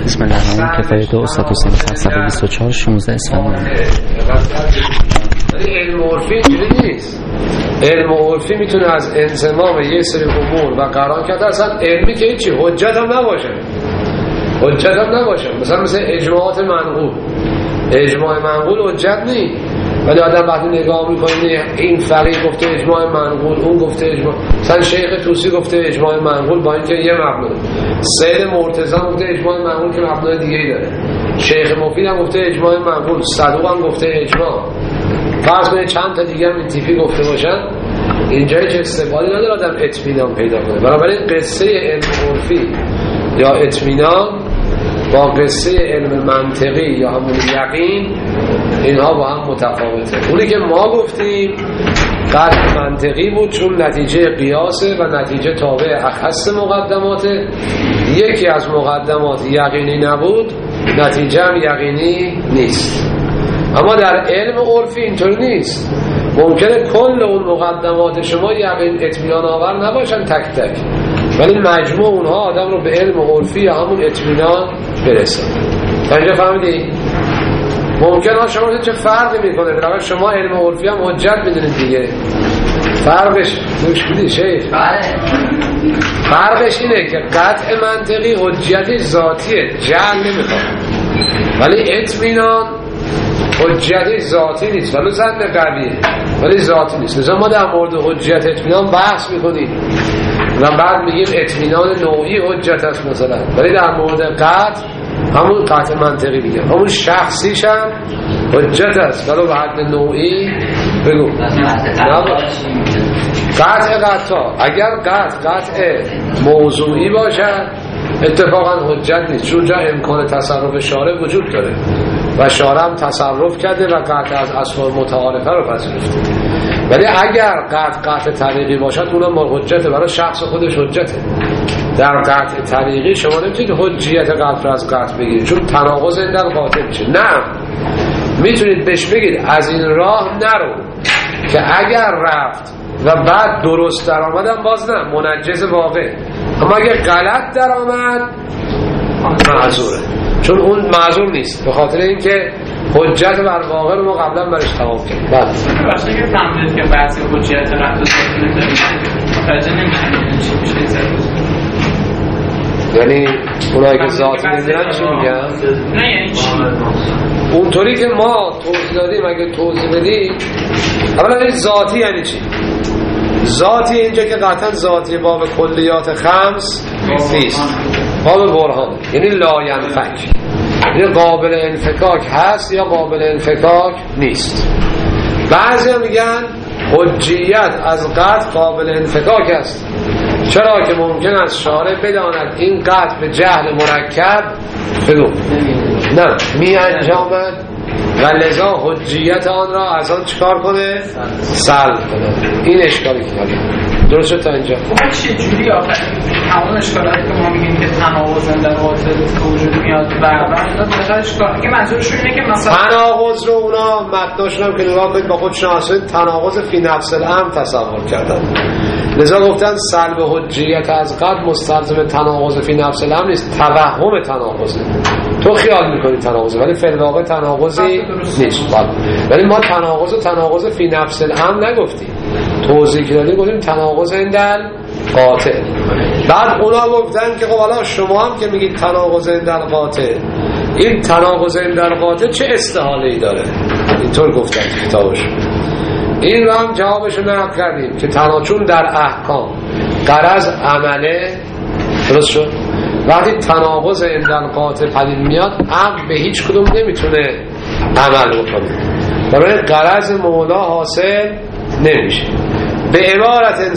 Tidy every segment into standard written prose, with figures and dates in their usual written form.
بسم الله الرحمن الرحیم. کفایت استاد حسین صفحه 24 16 اسفند. علم عرفی اینجوری نیست. علم عرفی میتونه از انضمام یه سری امور و قرار کرده اصلا علمی که هیچی حجت هم نباشه. مثل اجماعات منقول. اجماع منقول حجت نیست، ولی آدم وقتی نگاه میکنه این فقیه گفته اجماع منقول، اون گفته اجماع، مثلا شیخ طوسی گفته اجماع منقول با اینکه یه مبنا، سید مرتضی گفته اجماع منقول که مبنا دیگه ای داره، شیخ مفید هم گفته اجماع منقول، صدوق هم گفته اجماع، فرض کنید چند تا دیگه هم این تیپی گفته باشن، اینجا هیچ استقبالی نداره آدم اطمینان پیدا کنه. بنابراین قصه علم عرفی یا اطمینان با قصه علم منطقی یا همون یقین اینها با هم متفاوته. اونی که ما گفتیم قطع منطقی بود چون نتیجه قیاسه و نتیجه تابع اخص مقدماته. یکی از مقدمات یقینی نبود، نتیجه هم یقینی نیست. اما در علم عرفی اینطور نیست. ممکنه کل اون مقدمات شما یقین اطمینان آور نباشن تک تک، ولی مجموع اونها آدم رو به علم عرفی یا همون اطمینان برسه. تا اینجا فهمیدی؟ ممکنه شما چه فرقی میکنه؟ برای شما علم عرفی هم حجت میدونید دیگه. فرقش دوش بودی شیخ؟ فرقش اینه که قطع منطقی حجت ذاتیه، جعل نمیخواد، ولی اطمینان حجت ذاتی نیست، ولی ظن قویه ولی ذاتی نیست. مثلا ما در مورد حجت اطمینان بحث میکنیم و بعد میگیم اطمینان نوعی حجت است مثلا، ولی در مورد قطع همون قطع منطقی میگیم، همون شخصیش هم حجت است ولی به حد نوعی بگو قطع اگر قطع موضوعی باشد اتفاقا حجت نیست، چون جا امکان تصرف شارع وجود داره و شارع هم تصرف کرده و قطع از اسباب متعارفه رو پذیرفته. ولی اگر قطع طریقی باشد اونم با حجته، برای شخص خودش حجته. در قطع طریقی شما نمیتونید حجیت قطع رو از قطع بگیرید چون تناقض در قاطع میشه. نه، میتونید بهش بگید از این راه نرو که اگر رفت و بعد درست در آمدن باز نه، منجز واقع. اما اگر غلط در آمد معذوره، چون اون معذور نیست، به خاطر اینکه حجت بر واقع رو ما قبلا برش تمام کردیم. بعد وقتی که فهمیدید که بحث حجت رفت و ذاتی نداریم متوجه نمیشیم چی میشه. یعنی اونایی که ذاتی نمیدونن چی میگن؟ نه یعنی چی؟ اونطوری که ما توضیح دادیم اگه توضیح بدیم، اولا ذاتی یعنی چی؟ ذاتی اینجا که قطعا ذاتی باب کلیات خمس نیست، باب برهان، یعنی لاینفک، یعنی قابل انفکاک هست یا قابل انفکاک نیست. بعضی هم میگن حجیت از قطع قابل انفکاک است، چرا که ممکن است شارع بداند این قطع به جهل مرکب بگو نه می انجامد و لذا حجیت آن را از آن چکار کنه؟ سلب کنه. این اشکالی که درست شد تا اینجا. چه جوری آخر همون اشکالاتی که ما میگیم که تناقض در قاطع به وجود میاد و اینا دقیقاً اشکال که منظورشون اینه که مثلا تناقض رو اونا متناشون هم که نگاه کنید با خودشون اصلا تناقض فی نفس الامر تصور کردن، لذا گفتن سلب حجیت از قطع مستلزم تناقض فی نفس الامر نیست، توهم تناقضه. تو خیال میکنی تناقضه ولی فی الواقع تناقضی نیست. ولی ما تناقض فی نفس الامر نگفتیم، توضیح که دادیم گفتیم تناقض اندل قاطع. بعد اونا گفتن که خب حالا شما هم که میگید تناقض اندل قاطع، این تناقض اندل قاطع چه استحاله ای داره؟ اینطور گفتن کتابش. این رو هم جوابشو نقل کردیم که چون در احکام غرض عمله، درست شد، وقتی تناقض اندل قاطع پدید میاد عقل به هیچ کدوم نمیتونه عمل بکنه، برای غرض مولا حاصل نمیشه. به عبارت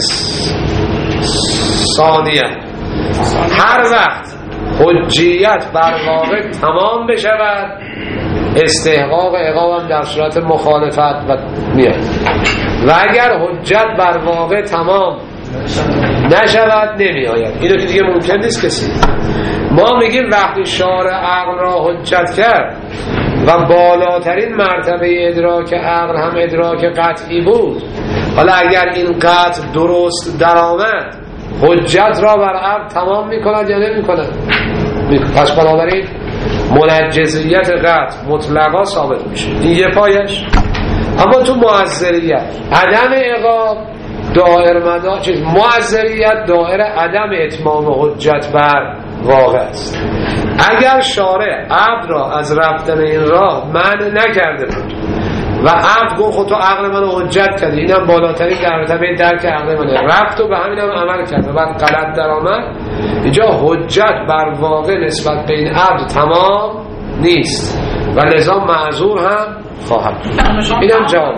ثانیه هر وقت حجیت بر واقع تمام بشود استحقاق عقاب هم در صورت مخالفت و میاد، و اگر حجت بر واقع تمام نشود نمی آید. اینو که دیگه ممکن نیست کسی. ما میگیم وقتی شارع عقل را حجت کرد و بالاترین مرتبه ادراک عقل هم ادراک قطعی بود، حالا اگر این قطع درست در آمد حجت را بر عقل تمام میکند یا نمی کند؟ پس بنابراین منجزیت قطع مطلقا ثابت میشه، این یه پایش. اما تو معذریت عدم عقاب دائر مدار چیز معذریت دائر عدم اتمام حجت بر واقع است. اگر شارع عبد را از رفتن این راه منع نکرده بود و عبد گفت خود تو عقل منو حجت کردی، اینم بالاترین مرتبه درک عقل منه، رفت و به همینم عمل کرد و بعد غلط در آمد، اینجا حجت بر واقع نسبت به این عبد تمام نیست و لذا معذور هم خواهد. اینم جواب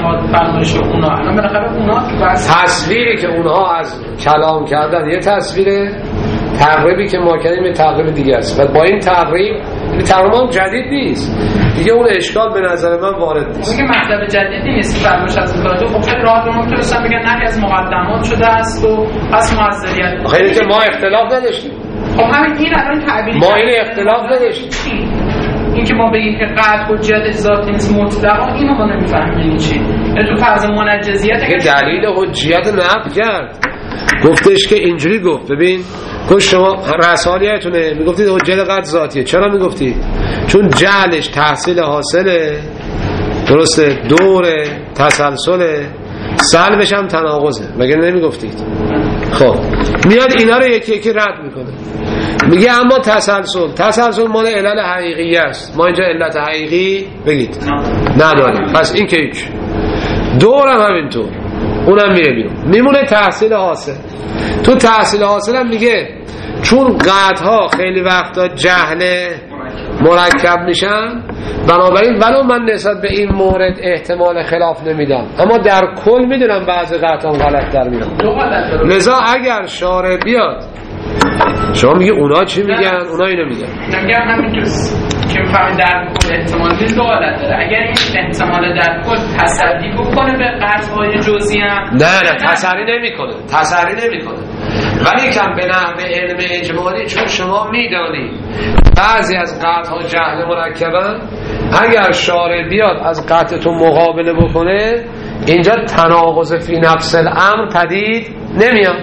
تصویری که اونها از کلام کردن یه تصویر، تقریبی که ما کردیم یه تقریب دیگه است و با این تقریب تمام جدید نیست دیگه، اون اشکال به نظر من وارد نیست. اون که مطلب جدیدی نیست فرمایش از کاراتو. خب خیلی راحت ممکنه مثلا بگن نهی از مقدمات شده است و پس معذریت. خیلی که ما اختلاف نداشتیم. خب همین این الان تعبیر ما این اختلاف نداشتیم. این که ما بگیم که قطع حجت ذاتی نیست مطلقا، اینو ما نمی‌فهمیم یعنی چی. یعنی تو فرض منجزیت که دلیل حجیت نفی کرد، گفتش که اینجوری گفت ببین گفت شما رسالیتونه میگفتید حجت قطع ذاتیه. چرا میگفتید؟ چون جعلش تحصیل حاصله، درسته، دوره تسلسله، سلبش هم تناقضه، مگه نمیگفتید؟ خب میاد اینا رو یکی یکی رد میکنه، میگه اما تسلسل مال علل حقیقی است، ما اینجا علت حقیقی بگید نداریم، پس این که هیچ. دورم همینطور، اونم میره بیرون، میمونه تحصیل حاصل. تو تحصیل حاصل هم میگه چون قطعها خیلی وقتا جهل مرکب میشن، بنابراین ولو من نسبت به این مورد احتمال خلاف نمیدم، اما در کل میدونم بعضی قطعا غلط در میرم. لذا اگر شارع بیاد شما میگه اونا چی میگن، اونا اینو میگن، میگم همین که میفهمید در کل احتمال نیست، دو حالت داره. اگر این احتمال در کل تصدی بکنه به قطعهای جزئی هم نه تصحیح نمیکنه ولی کم به نحو علم اجمالی، چون شما میدانی بعضی از قطعها جهل مرکبن، اگر شارع بیاد از قطعتون مقابله بکنه اینجا تناقض فی نفس الامر پدید نمیاد.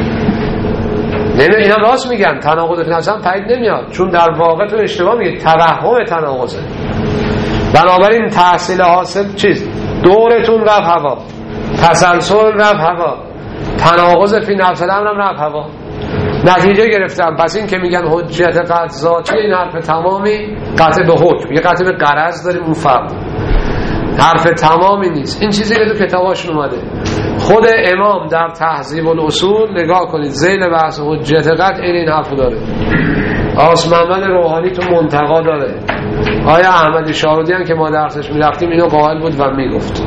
اینا راست میگن، تناقض فی نفس الامر پدید نمیاد، چون در واقع تو اشتباه میگی، توهم تناقضه. بنابراین تحصیل حاصل چیز؟ دورتون رفت هوا، تسلسل رفت هوا، تناقض فی نفس الامر هم رفت هوا، نتیجه گرفتم. پس این که میگن حجت قطع ذاتی، این حرف تمامی قطع به حکم، یه قطع به غرض داریم، اون فرق حرف تمامی نیست. این چیزی که تو کتاباشون اومده، خود امام در تهذیب الاصول نگاه کنید ذیل بحث حجت قطع این حرفو داره، آس محمد روحانی تو منتقا داره، آیا احمد شارودی که ما درسش میرفتیم اینو قائل بود و میگفت.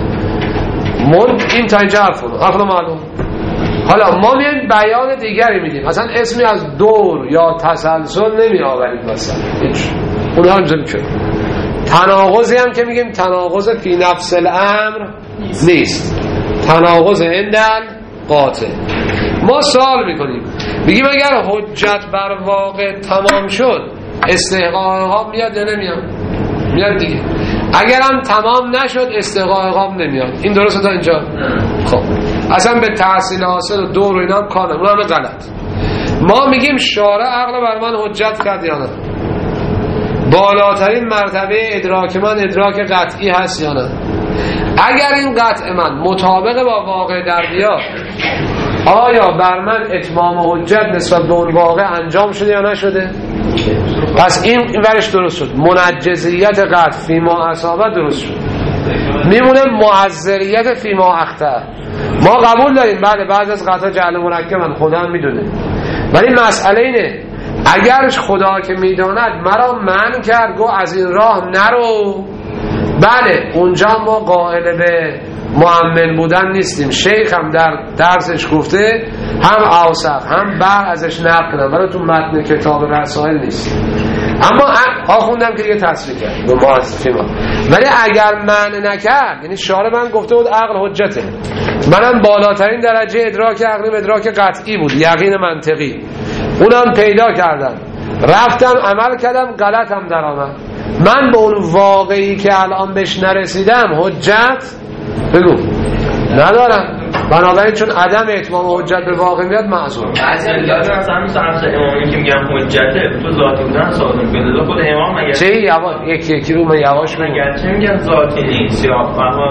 این تا اینجا حرفو معلوم. حالا ما میایم بیان دیگری میدیم، مثلا اسمی از دور یا تسلسل نمی آوریم، مثلا هیچ اونها هم زمین. تناقضی هم که میگیم تناقض فی نفس الامر نیست، تناقض عندل قاطع. ما سوال میکنیم، میگیم اگر حجت بر واقع تمام شد استحقاق عقاب میاد یا نمیاد؟ میاد دیگه. اگرم تمام نشد استحقاق عقاب نمیاد. این درسته تا اینجا؟ خب اصلا به تحصیل حاصل و دور و اینا هم کانه، اون همه غلط. ما میگیم شارع عقل بر من حجت کرد یا نه؟ بالاترین مرتبه ادراک من ادراک قطعی هست یا نه؟ اگر این قطع من مطابق با واقع در بیاد، آیا بر من اتمام حجت نسبت به اون واقع انجام شده یا نشده؟ پس این ورش درست شد، منجزیت قطع فی ما اصابه درست شد، میمونه معذریت فی ما اخطأ. ما قبول داریم بعد از قطع جعل مرکبن، خدا هم میدونه، ولی مسئله اینه اگر خدا که میداند مرا منع کرد گو از این راه نرو، بله اونجا ما قائل به مؤمن بودن نیستیم. شیخ هم در درسش گفته هم اوسق هم بر ازش نقل کنم، ولی تو متن کتاب رسائل نیست. اما خوندم که دیگه تصریح کرد به معاصفی ما. ولی اگر منع نکرد، یعنی شارع من گفته بود عقل حجته، منم بالاترین درجه ادراک عقلی ادراک قطعی بود، یقین منطقی، اونم پیدا کردم، رفتم عمل کردم، غلطم در آمد، من به اون واقعی که الان بهش نرسیدم حجت بگو ندارم. بنابراین چون عدم اتمام حجت به واقع میاد معذور. بعضی علت مثلا مثل امامی که میگن حجته تو ذاتی بودن صادق بده خود امام مگه چه یکی رو من یواش میگم چه میگن ذاتی نیست یا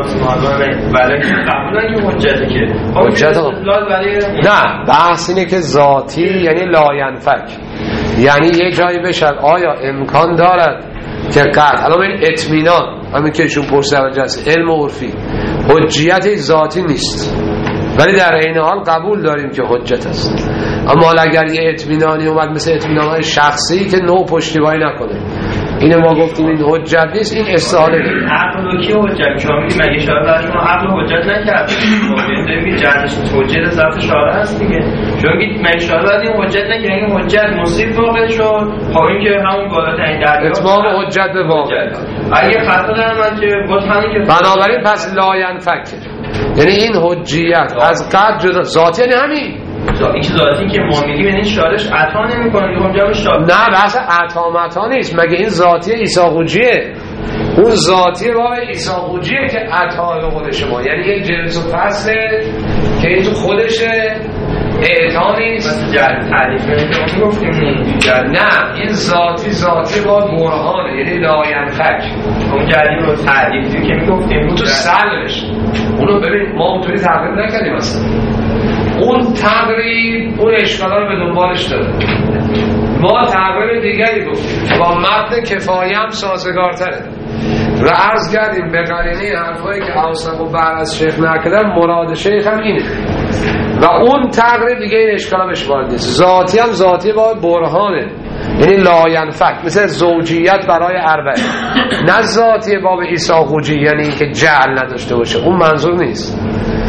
برای قبولن که حجته که حجت نه بحث اینه که ذاتی یعنی لاینفک، یعنی یه جایی بشه آیا امکان دارد که قطع الان این اطمینان همین که ایشون پرسه علم عرفی حجیت ذاتی نیست ولی در عین حال قبول داریم که حجت است. اما اگر یه اطمینانی اومد مثل اطمینان‌های شخصی که نو پشتیبانی نکنه اینه ما گفتیم این حجت نیست، این استحاله داره. عقل کی حجت شما میگی مگه شارع شما عقل حجت نکرد؟ میگی جهتش حجت ذات شارع است دیگه. شما میگید مگه شارع این حجت نکرد، این حجت مصیب واقع شد، خب این که همون بالاترین درجه اتمام حجت به واقع. اگه خطا دارم من که باز همین که بنابراین پس لاینفک یعنی این حجیت از قد جدا ذاتی یعنی همین این ذاتی که ما میگیم یعنی شارش عطا نمی‌کنه که اونجا شارع نه بحث عطا متا نیست. مگه این ذاتی عیسی قوجیه؟ اون ذاتی باب عیسی قوجیه که عطا به خود شما، یعنی یک جنس و فصله که این تو خودشه اعطا نیست. تعریف نمی‌گفتیم نه این ذاتی با برهانه یعنی لاینفک. اون جدید رو تعریفی که میگفتیم تو سلبش اونو ببین ما اونطوری تقریب نکردیم اصلا. اون تقریب اون اشکالا رو به دنبالش داره. ما تقریب دیگری گفتیم با متن کفایه هم سازگارتره و عرض کردیم به قرینه حرفایی که اوسق و بعد از شیخ نکردن مراد شیخ هم اینه و اون تقریب دیگه این اشکالا بهش وارد نیست. ذاتی هم ذاتی با برهانه یعنی لاینفک مثل زوجیت برای اربعه، نه ذاتی باب عیسی قوجی یعنی که جعل نداشته باشه، اون منظور نیست.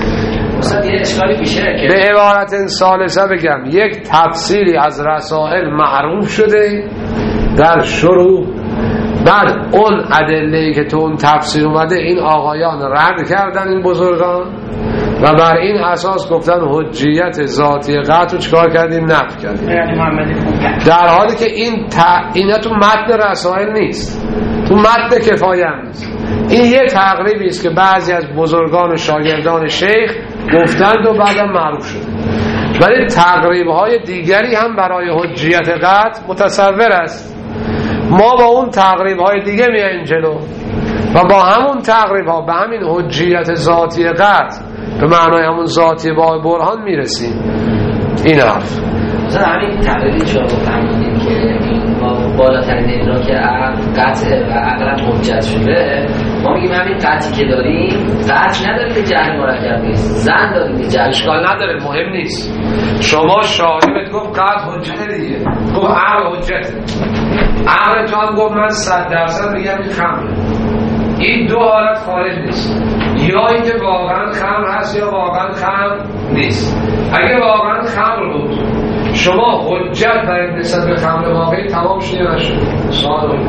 یه اشکالی میشه که به عبارت ثالثه بگم یک تفسیری از رسائل معروف شده در شروع، بعد اون ادله‌ای که تو اون تفسیر اومده این آقایان رد کردن این بزرگان و بر این اساس گفتن حجیت ذاتی قطع رو چکار کردیم؟ نفی کردیم، در حالی که اینا تو متن رسائل نیست، تو متن کفایه هم نیست. این یه تقریبی است که بعضی از بزرگان و شاگردان شیخ گفتند و بعدم معروف شد، ولی تقریب‌های دیگری هم برای حجیت قطع متصور است. ما با اون تقریب‌های دیگه میایم جلو و با همون تقریب‌ها به همین حجیت ذاتی قطع به معنای همون ذاتی با برهان میرسیم. این حرف مثلا همین تقریبی شما فهمیدیم که این بالاترین ادراک قطع و عقل حجت شده، ما میگیم همین قطعی که داریم قطع نداره که جهل مرکب نیست، زن داریم که جهل اشکال نداره، مهم نیست. شما شاهدت گفت قطع حجت دیگه، گفت عقل حجت، عقل تو هم گفت من 100% میگم این خمره. این دو حالت خارج نیست، یا اینکه واقعا خمر هست یا واقعا خمر نیست. اگه واقعا خمر بود شما حجت برای نسبت به خمر واقعی تمام شده نشد. سوال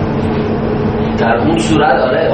در اون صورت آره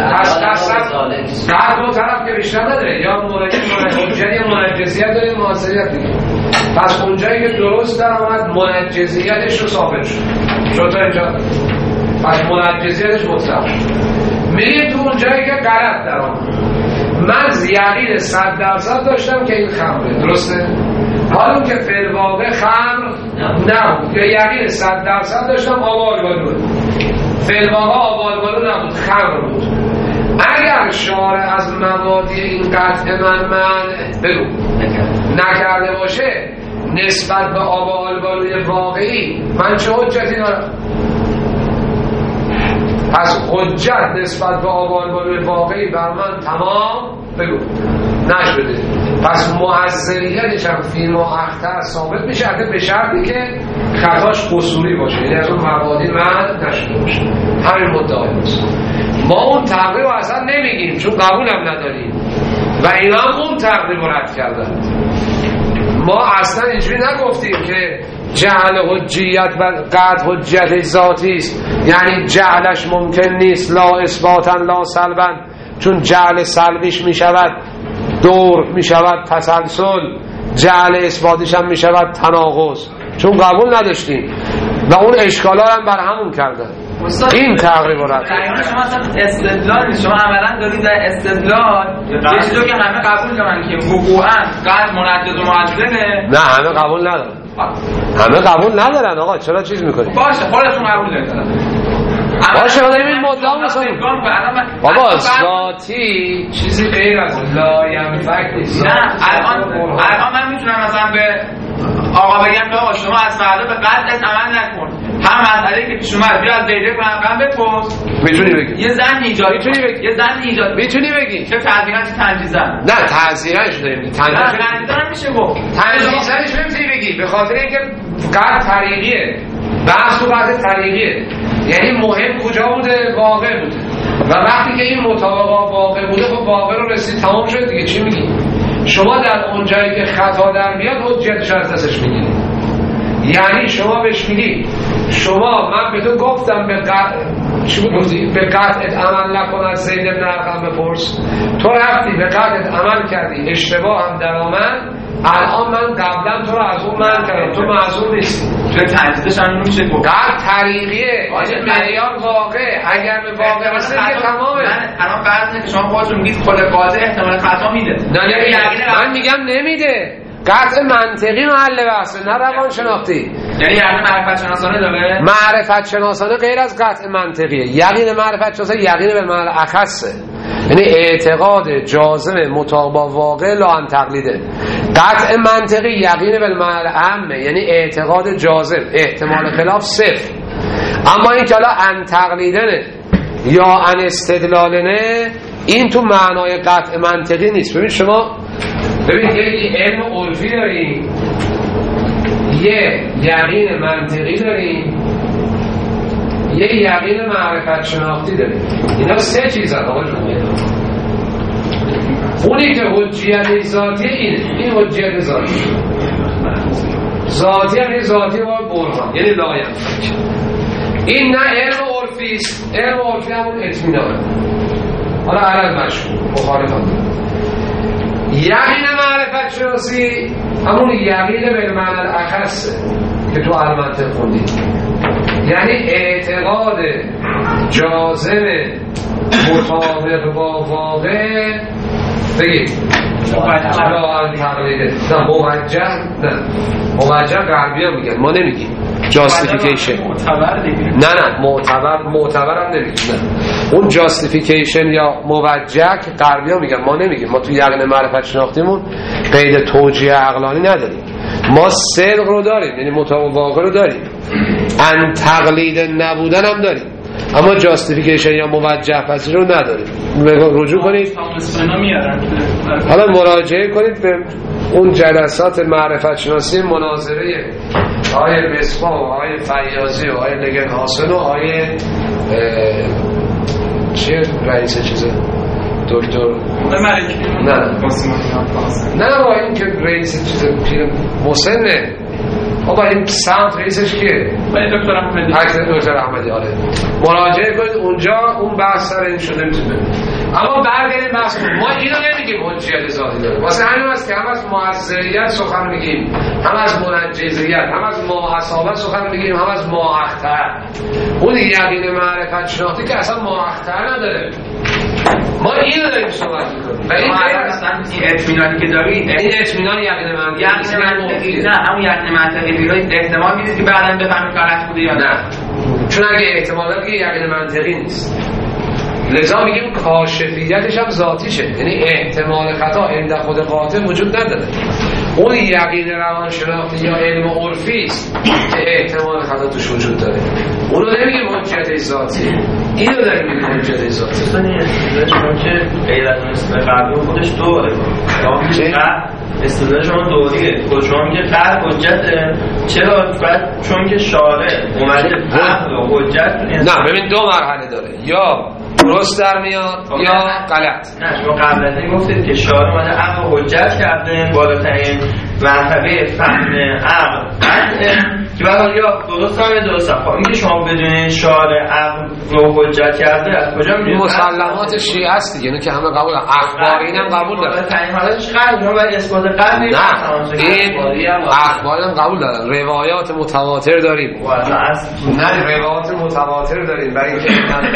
هر دو طرف که بیشتر نداره، یا حجت یا منجزیت داره، معاصریت دیگه. پس اونجایی که درست در آمد منجزیتش رو ثابت شد تا اینجا، پس منجزیتش مطلق شد. میریم تو اونجایی که غلط در آمد، من یقین 100% داشتم که این خمره، درسته؟ حالا که فعل واقع خمر نبود، یا یقین 100% داشتم آبالبالو، فعل واقع آبالبالو نبود، خمر بود. اگر شارع از مبادی این قطع من بگو نکرده باشه نسبت به آبالبالوی واقعی، من چه حجتی دارم؟ پس حجت نسبت به آبالبالوی واقعی بر من تمام بگو نشده. پس معذریتش هم فی ما اختر ثابت میشه، اگه به شرطی که خطاش قصوری باشه، یعنی از اون مبادی من نشده باشه. همین مدعای است. ما اون تقریب رو اصلا نمیگیم چون قبول هم نداریم و اینا هم اون تقریب رو رد کردن. ما اصلا اینجوری نگفتیم که جعل حجیت و قطع حجیت ذاتی است، یعنی جعلش ممکن نیست لا اثباتا لا سلبا، چون جعل سلبیش می شود دور، می شود تسلسل، جعل اثباتیش هم می شود تناقض، چون قبول نداشتیم و اون اشکالا هم بر همون کردن. این تقریبا رد شما اصلا استدلال نیست، شما عملا دارید در استدلال یه چیزی که همه قبول دارن که وقوعا قطع منجز و معدله. نه همه قبول ندارن، همه قبول ندارن. آقا چرا چیز میکنی؟ باشه خودتون قبول دارید. باشه آدم این مدام میسازم بابا ذاتی چیزی غیر از لاینفک نیست. نه الان من میتونم مثلا به آقا بگم که آقا شما از فردا به قطعت عمل نکن، هم مسئله که پیش اومد بیا از دیده کنم بپرس. میتونی بگی یه زن ایجاد میتونی بگی یه زن ایجاد میتونی بگی چه تعذیرا چه تنجیزن؟ نه تعذیرش داریم تنجیزن میشه گفت تنجیزنش نمیتونی بگی به خاطر اینکه قطع طریقیه، بحث و قطع طریقیه، یعنی مهم کجا بوده؟ واقع بوده و وقتی که این مطابقه واقع بوده خب واقع رو رسید تمام شد دیگه. چی میگی؟ شما در اونجایی که خطا در میاد حجتش از دستش میگیری، یعنی شما بهش میگی شما من به تو گفتم به قطعت عمل نکن از زید بن ارقم بپرس، تو رفتی به قطعت عمل کردی، اشتباه هم در آمد، الان من قبلا تو رو از اون من کردم، تو معذور نیستی. چه تنجیزش هم نمیشه گفت قطع طریقیه معیار واقع، اگر به واقع رسید که تمامه. الان فرض که شما خودتون میگید خود قاضی احتمال خطا میده. نه من میگم نمیده، قطع منطقی محل بحثه نه روان شناختی. یعنی معرفت شناسانه داره؟ معرفت شناسانه غیر از قطع منطقیه. یقین معرفت شناسانه یقین به معنی اخصه، یعنی اعتقاد جازم مطابق با واقع لا ان تقلیده. قطع منطقی یقین به معنی عامه، یعنی اعتقاد جازم احتمال خلاف صفر. اما این که حالا ان تقلیدنه یا ان استدلالنه این تو معنای قطع منطقی نیست. ببین شما یه علم عرفی داریم، یه یقین منطقی داریم، یه یقین معرفت شناختی داریم. اینا سه چیز هست آقا جون. اونی که حجیت ذاتی اینه، این حجیت ذاتی یعنی ذاتی و برهان یعنی لاینفک. این نه علم عرفی است، علم عرفی همون اطمینانه. حالا علل مشهور مخالفان. یقین معرفت شناسی همون یقین به معنی الاخصه که تو علمت خوندید، یعنی اعتقاد جازم مطابق با واقع بگید لا تقلیده. نه موجه غربی هم میگن، ما نمیگیم جاستیفیکیشن. نه معتبر هم نمیگیم. نه اون جاستیفیکیشن یا موجه که غربی هم میگن، ما نمیگیم. ما تو یقین معرفت شناختیمون قید توجیه عقلانی نداریم، ما صدق رو داریم یعنی مطابق واقع رو داریم، ان تقلید نبودن هم داریم، اما جاستیفیکیشن یا موجه پذیری رو نداریم. رجوع کنید حالا مراجعه کنید به اون جلسات معرفت شناسی مناظره آقای مصباح و آقای فیاضی و آقای نگن حاسن و آقای چیه رئیس چیزه دکتر نه با این که رئیس چیزه پیر مسنه آقا این سمت رئیسش کیه؟ دکتر احمدی. دکتر احمدی. آره مراجعه کنید اونجا اون بحث سر این شده میتونه. اما برگردیم بحث ما اینو نمیگیم حجیت ذاتی داره، واسه همین است که هم از معذریت سخن میگیم، هم از منجزیت، هم از ماحصابت سخن میگیم، هم از مااختر. اون یقین معرفت شناختی که اصلا مااختر نداره، ما اینو داریم صحبت میکنیم. و این اطمینانی که داری این اطمینان یقین منطقی نه همون یقین منطقی رو احتمال میدید که بعداً بفهمید غلط بوده یا نه، چون اگه احتمال داره که یقین منطقی نیست. لذا میگیم کاشفیتش هم ذاتیشه، یعنی احتمال خطا عند خود قاطع وجود نداره. اون یقین روانشناختی یا علم عرفی است که احتمال خطا توش وجود داره، اونو نمیگیم حجیت ذاتی، اینو داریم میگیم حجیت ذاتی. چون که غیر از اصطلاح قبلی خودش دوره، اصطلاح شما دوریه، خود شما میگه قطع حجته. چرا؟ بعد چون که شارع اومده عقل و حجت. نه ببین دو مرحله داره، یا درست در میاد یا غلط. نه شما قبل از این گفتید که شارع اومده عقل و حجت کرده، بالاترین مرتبه فهم عقل قطعه که بعد یا درست هم درست خب این که شما بدون شارع عقل رو حجت کرده از کجا میدونید؟ مسلمات شیعه است دیگه، اینو که همه قبول دارن، اخبار اینم قبول دارن. تعیین حالتش قبول دارن ولی اثبات قبل نه این اخبار هم قبول دارن، روایات متواتر داریم. نه روایات متواتر داریم برای اینکه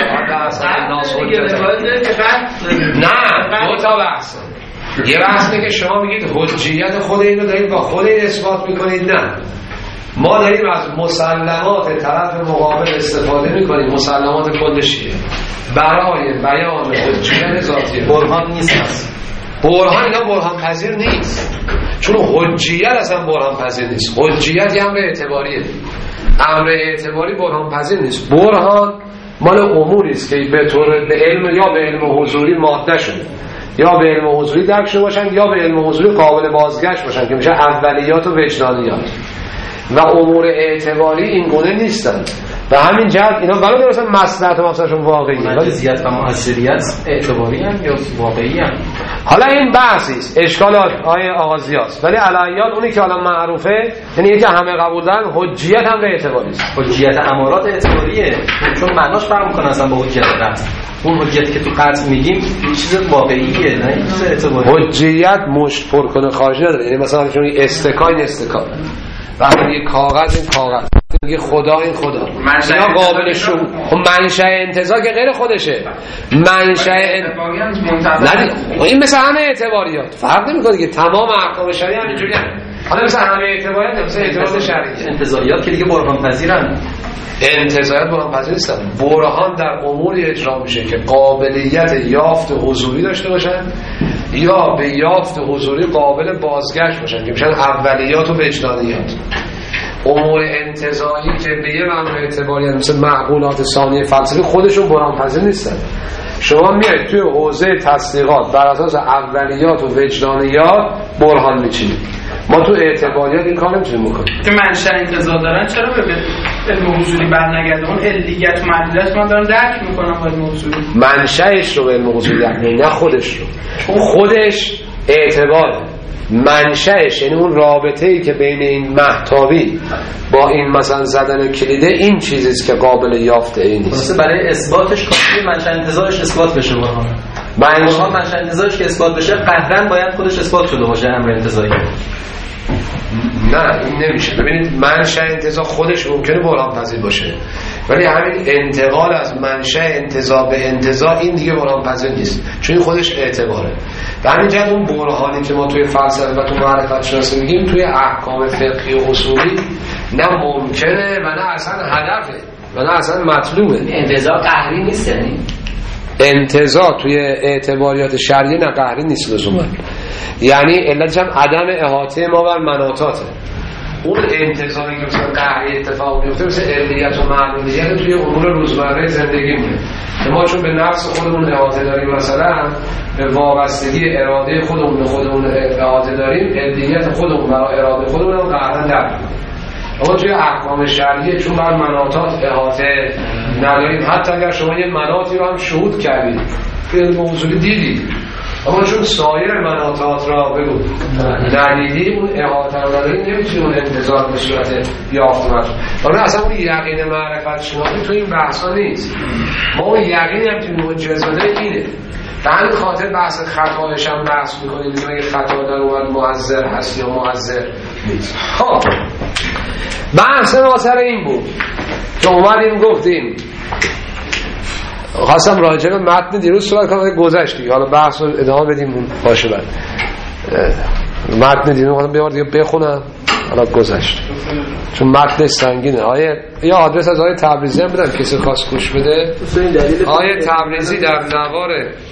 نه دو تا بحث. یه بحث اینه که شما میگید حجیت خود اینو دارید با خود این اثبات میکنید. نه ما داریم از مسلمات طرف مقابل استفاده میکنیم، مسلمات کل شیعه برای بیان حجیت ذاتی. برهان نیست، برهان اینا برهان پذیر نیست، چون حجیت اصلا برهان پذیر نیست. حجیت یه امر اعتباریه، امر اعتباری برهان پذیر نیست. برهان مال اموری است که به طور به علم یا به علم حضوری ماده شده یا به علم حضوری درک شده باشن یا به علم حضوری قابل بازگشت باشن که میشه اولیات و وجدانیات، و امور اعتباری این گونه نیستند. و همین جهت اینا برای درست مصلحت و مفسدشون واقعیه، مجازیت و مؤثریت اعتباری هم یا واقعی هم. حالا این بحثی است، اشکالات آغازیاست، ولی علایات اونی که الان معروفه یعنی اینکه همه قبول دارن حجیت هم اعتباری است. حجیت امارات اعتباریه، چون معناش فرق می‌کنه اصلا با حجیت قطع. اون حجیت که تو قطع میگیم چیز واقعیه، نه چیز اعتباری. حجیت مشت پر کنه خارجی نداره، یعنی مثلا چون استکان استکان وقتی یه کاغذ این کاغذ میگه خدا این خدا اینا قابل شو. منشأ انتزاع که غیر خودشه، منشأ این مثل همه اعتباریات فرق نمیکنه که تمام احکام شرعی همینجوری هست. حالا مثل همه اعتباریات مثل اعتبارات شرعی انتزاعیات که دیگه برهان پذیرن. انتزاعیات برهان پذیر نیستن. برهان در اموری اجرا میشه که قابلیت یافت حضوری داشته باشن یا به یافت حضوری قابل بازگشت باشن که میشن اولیات و وجدانیات. امور انتزاعی که به یه معنی اعتباری مثل معقولات ثانیه فلسفی خودشون برهان پذیر نیستن. شما میایید توی حوزه تصدیقات بر اساس اولیات و وجدانیات برهان میچینید. ما تو اعتباریات این کار نمیتونیم بکنیم. که منشأ انتزاع دارن چرا به علم حضوری برنگرده؟ اون علیت و معلولیت ما دارن درک میکنن با علم حضوری. منشأش رو به علم حضوری درک نه خودش رو. اون خودش اعتباره، منشأش یعنی اون رابطه‌ای که بین این مهتابی با این مثلا زدن کلیده این چیزیست که قابل یافت نیست. برای اثباتش کافیه منشأ انتزاعش اثبات بشه. منشأ انتزاعش که اثبات بشه قطعاً باید خودش اثبات شده باشه امر انتزاعی. نه این نمیشه. ببینید منشأ انتزاع خودش ممکنه برهان پذیر باشه، ولی همین انتقال از منشأ انتزاع به انتزاع این دیگه برهان پذیر نیست، چون این خودش اعتباره. و همین جهت اون برهانی که ما توی فلسفه و تو معرفت شناسی میگیم توی احکام فقهی و اصولی نه ممکنه و نه اصلا هدفه و نه اصلا مطلوبه. انتزاع قهری نیست. یعنی انتزاع توی اعتباریات شرعی نه قهری نیست لزوما، یعنی علتش هم عدم احاطه ما بر مناطاته. اون انتزاعی که مثلا قهری اتفاق میفته مثل علیت و معلولیت توی امور روزمره زندگیمونه که ما چون به نفس خودمون احاطه داریم، مثلا به وابستگی اراده خودمون به خودمون احاطه داریم، علیت خودمون برای اراده خودمون هم قهرن در. اما توی احکام شرعی چون بر مناطات احاطه نداریم، حتی اگر شما یه مناطی رو هم شهود کردید توی موضوعی دیدید، اما چون سایر مناطات را بگو ندیدی اون احاطه رو نداریم، نمیتونیم اون انتظار به صورت یافت بشه. ولی اصلا اون یقین معرفت شناسی تو این بحثا نیست. ما اون یقینی هم که معجزه اینه، به همین خاطر بحث خطایش هم بحث میکنیم دیگه، خطا در اون معذر هست یا معذر نیست. خب بحث ما سر این بود که اومدیم گفتیم خواستم راجع به متن دیروز صحبت کنم گذشت، حالا بحث رو ادامه بدیم اون باشه. بعد متن دیروز خواستم بیار دیگه بخونم، حالا گذشت چون متن سنگینه. یا آدرس از آیه تبریزی هم بدم کسی خواست گوش بده. آیه تبریزی در نوار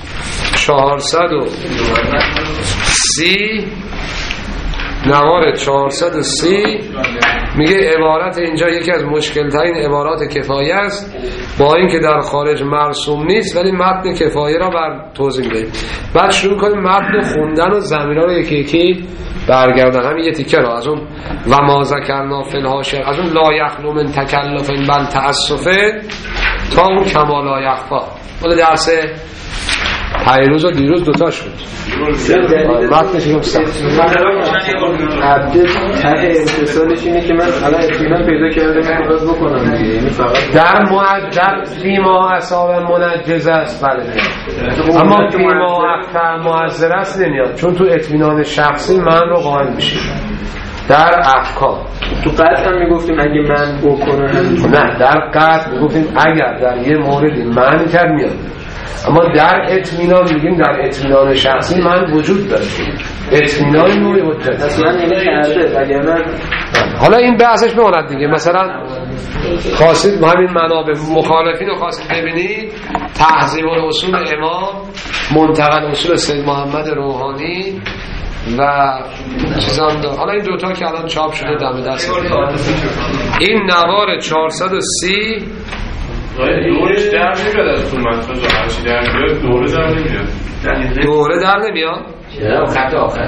430 نوار 430 میگه عبارت اینجا یکی از مشکل ترین عبارات کفایه است، با اینکه در خارج مرسوم نیست ولی متن کفایه را بر توضیح میدیم. بعد شروع کنیم متن خوندن و زمینا رو یکی یکی برگردن. همین یه تیکه رو از اون و ما ذکرنا فی الحاشیه، از اون لا یخلو من تکلف بل تأسف تا اون کما لا یخفا. ولی درس پیروز و دیروز دوتاش بود. وقتش میگم سخت عبد ته امتصالش اینه که من الان اطمینان پیدا کردم میخواد بکنم دیگه، یعنی فقط در معجل فیما اصاب منجز است. بله اما فیما افتر معذر است نمیاد، چون تو اطمینان شخصی من رو قائل میشه. در احکام تو قطع هم میگفتیم اگه من بکنم، نه در قطع میگفتیم اگر در یه موردی من کرد میاد، اما در اطمینان میگیم در اطمینان شخصی من وجود داره. اطمینان نوعی حجت اصلا اینه کرده اگر من. حالا این بحثش بماند دیگه. مثلا خواستید همین منابع مخالفین رو خواستید ببینید، تهذیب الاصول امام، منتقل اصول سید محمد روحانی و چیزام داره. حالا این دوتا که الان چاپ شده دم دست این نوار 430 دورش در نمیاد از تو مطلب هرچی در میاد دوره در نمیاد. دوره در نمیاد؟ خط آخر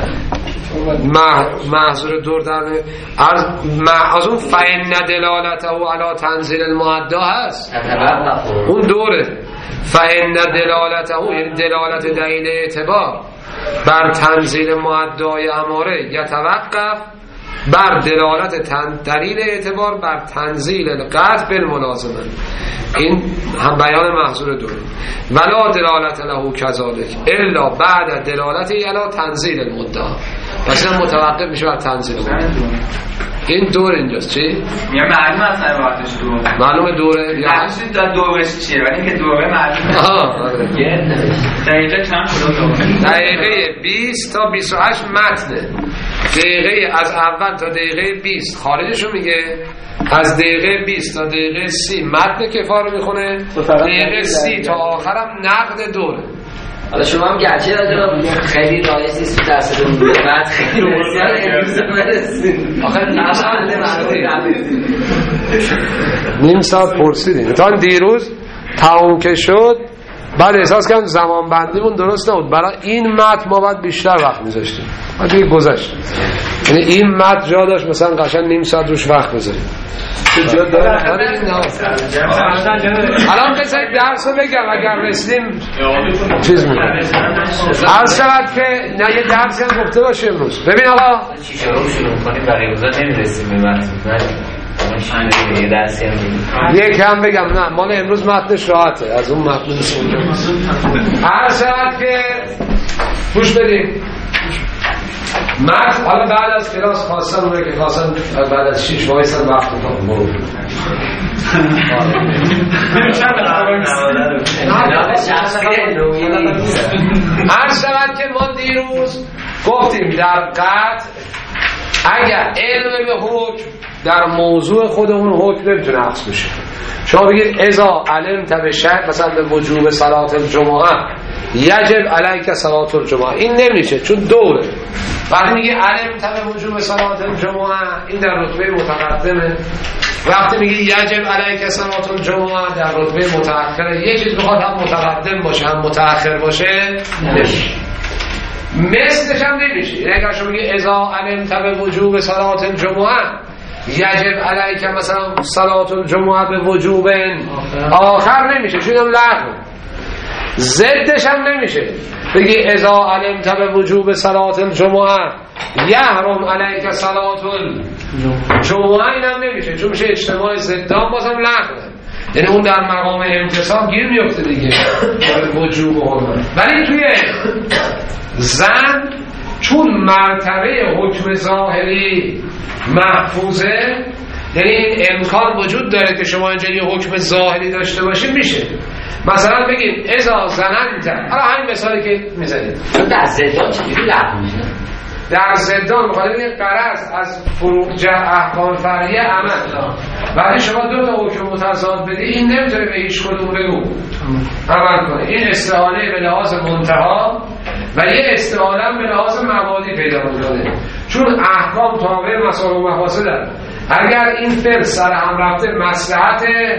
محضور دور در نمیاد. از اون فإن دلالته علی تنزیل المعدا هست، اون دوره. فإن دلالته یعنی دلالت دلیل اعتبار بر تنزیل معدای اماره یتوقف بر دلالت دلیل اعتبار بر تنزیل القطع بالملازمه. این هم بیان محضور دوره. ولا دلالت له کذالک الا بعد دلالت الی تنزیل المدعا، پس این متوقف میشه بر تنزیل المدعا. این دور اینجاست چی؟ میگه معلوم اصلا وقتش دوره، معلومه دوره یا معلوم داد دورش چیه، ولی که دوره معلومه. دقیقه چند شده دوره؟ دقیقه 20 تا 28 متنه. دقیقه از اول تا دقیقه 20 خارجشو میگه، از دقیقه 20 تا دقیقه 30 متن کفار رو میخونه، دقیقه 30 تا آخرم نقد دوره. حالا شما هم گرچه خیلی رایج نیست تو درستون بود بعد خیلی برسید آخر نیم ساعت پرسیدیم تا دیروز تموم که شد، بعد احساس کردم زمان بندیمون درست نبود. برای این متن ما باید بیشتر وقت میذاشتیم، بعد دیگه گذشت. یعنی این متن جا داشت مثلا قشنگ نیم ساعت روش وقت بذاریم. الان بذارید درس رو بگم اگر رسیدیم چیز میگم عرض شود که نه یه درسی هم گفته باشه امروز. ببین آقا چی شروع کنیم برای روزا نمیرسیم به متن یه درسی هم یک هم بگم نه مال امروز متنش راحته، از اون متن نیست اونجا. عرض شود که گوش بدیم متن. حالا بعد از کلاس خواستم اونه که خواستم بعد از 6 وایسن وقت بکنم برو عرض شود که ما دیروز گفتیم در قطع اگر علم به حکم در موضوع خود اون حکم نمیتونه عکس بشه. شما بگید اذا علمت بشرط مثلا به وجوب صلات الجمعه یجب علیک صلات الجمعه، این نمیشه چون دوره. بعد میگه علمت به وجوب صلات الجمعه، این در رتبه متقدمه. وقتی میگه یجب علیک صلات الجمعه در رتبه متأخره. یه چیز بخواد هم متقدم باشه هم متأخر باشه نمیشه، مثلش هم نمیشه. یعنی اگر شما میگه اذا علمت به وجوب صلات الجمعه یجب علیک مثلا صلات الجمعه به وجوب آخر نمیشه، چون هم لغو. ضدش هم نمیشه بگی اذا علمت به وجوب صلات الجمعه یحرم علیک صلات الجمعه، این هم نمیشه چون میشه اجتماع ضدان، بازم لغوه. یعنی اون در مقام امتصال گیر میفته دیگه وجوب و حرمت. ولی توی زن چون مرتبه حکم ظاهری محفوظه، یعنی این امکان وجود داره که شما اینجا یه حکم ظاهری داشته باشید میشه. مثلا بگید اذا زننت، حالا همین مثالی که میزنید در زندان چجوری لغو میشه؟ در زندان میخواد بگید غرض از فروع احکام فرعیه عمل. وقتی شما دو تا حکم متضاد بدی این نمیتونه به هیچ کدوم بگو عمل کنه. این استعانه به لحاظ منتها و یه استعانه به لحاظ مبادی پیدا میکنه، چون احکام تابع مسائل و مفاسد داره. اگر این فعل سر هم رفته مصلحت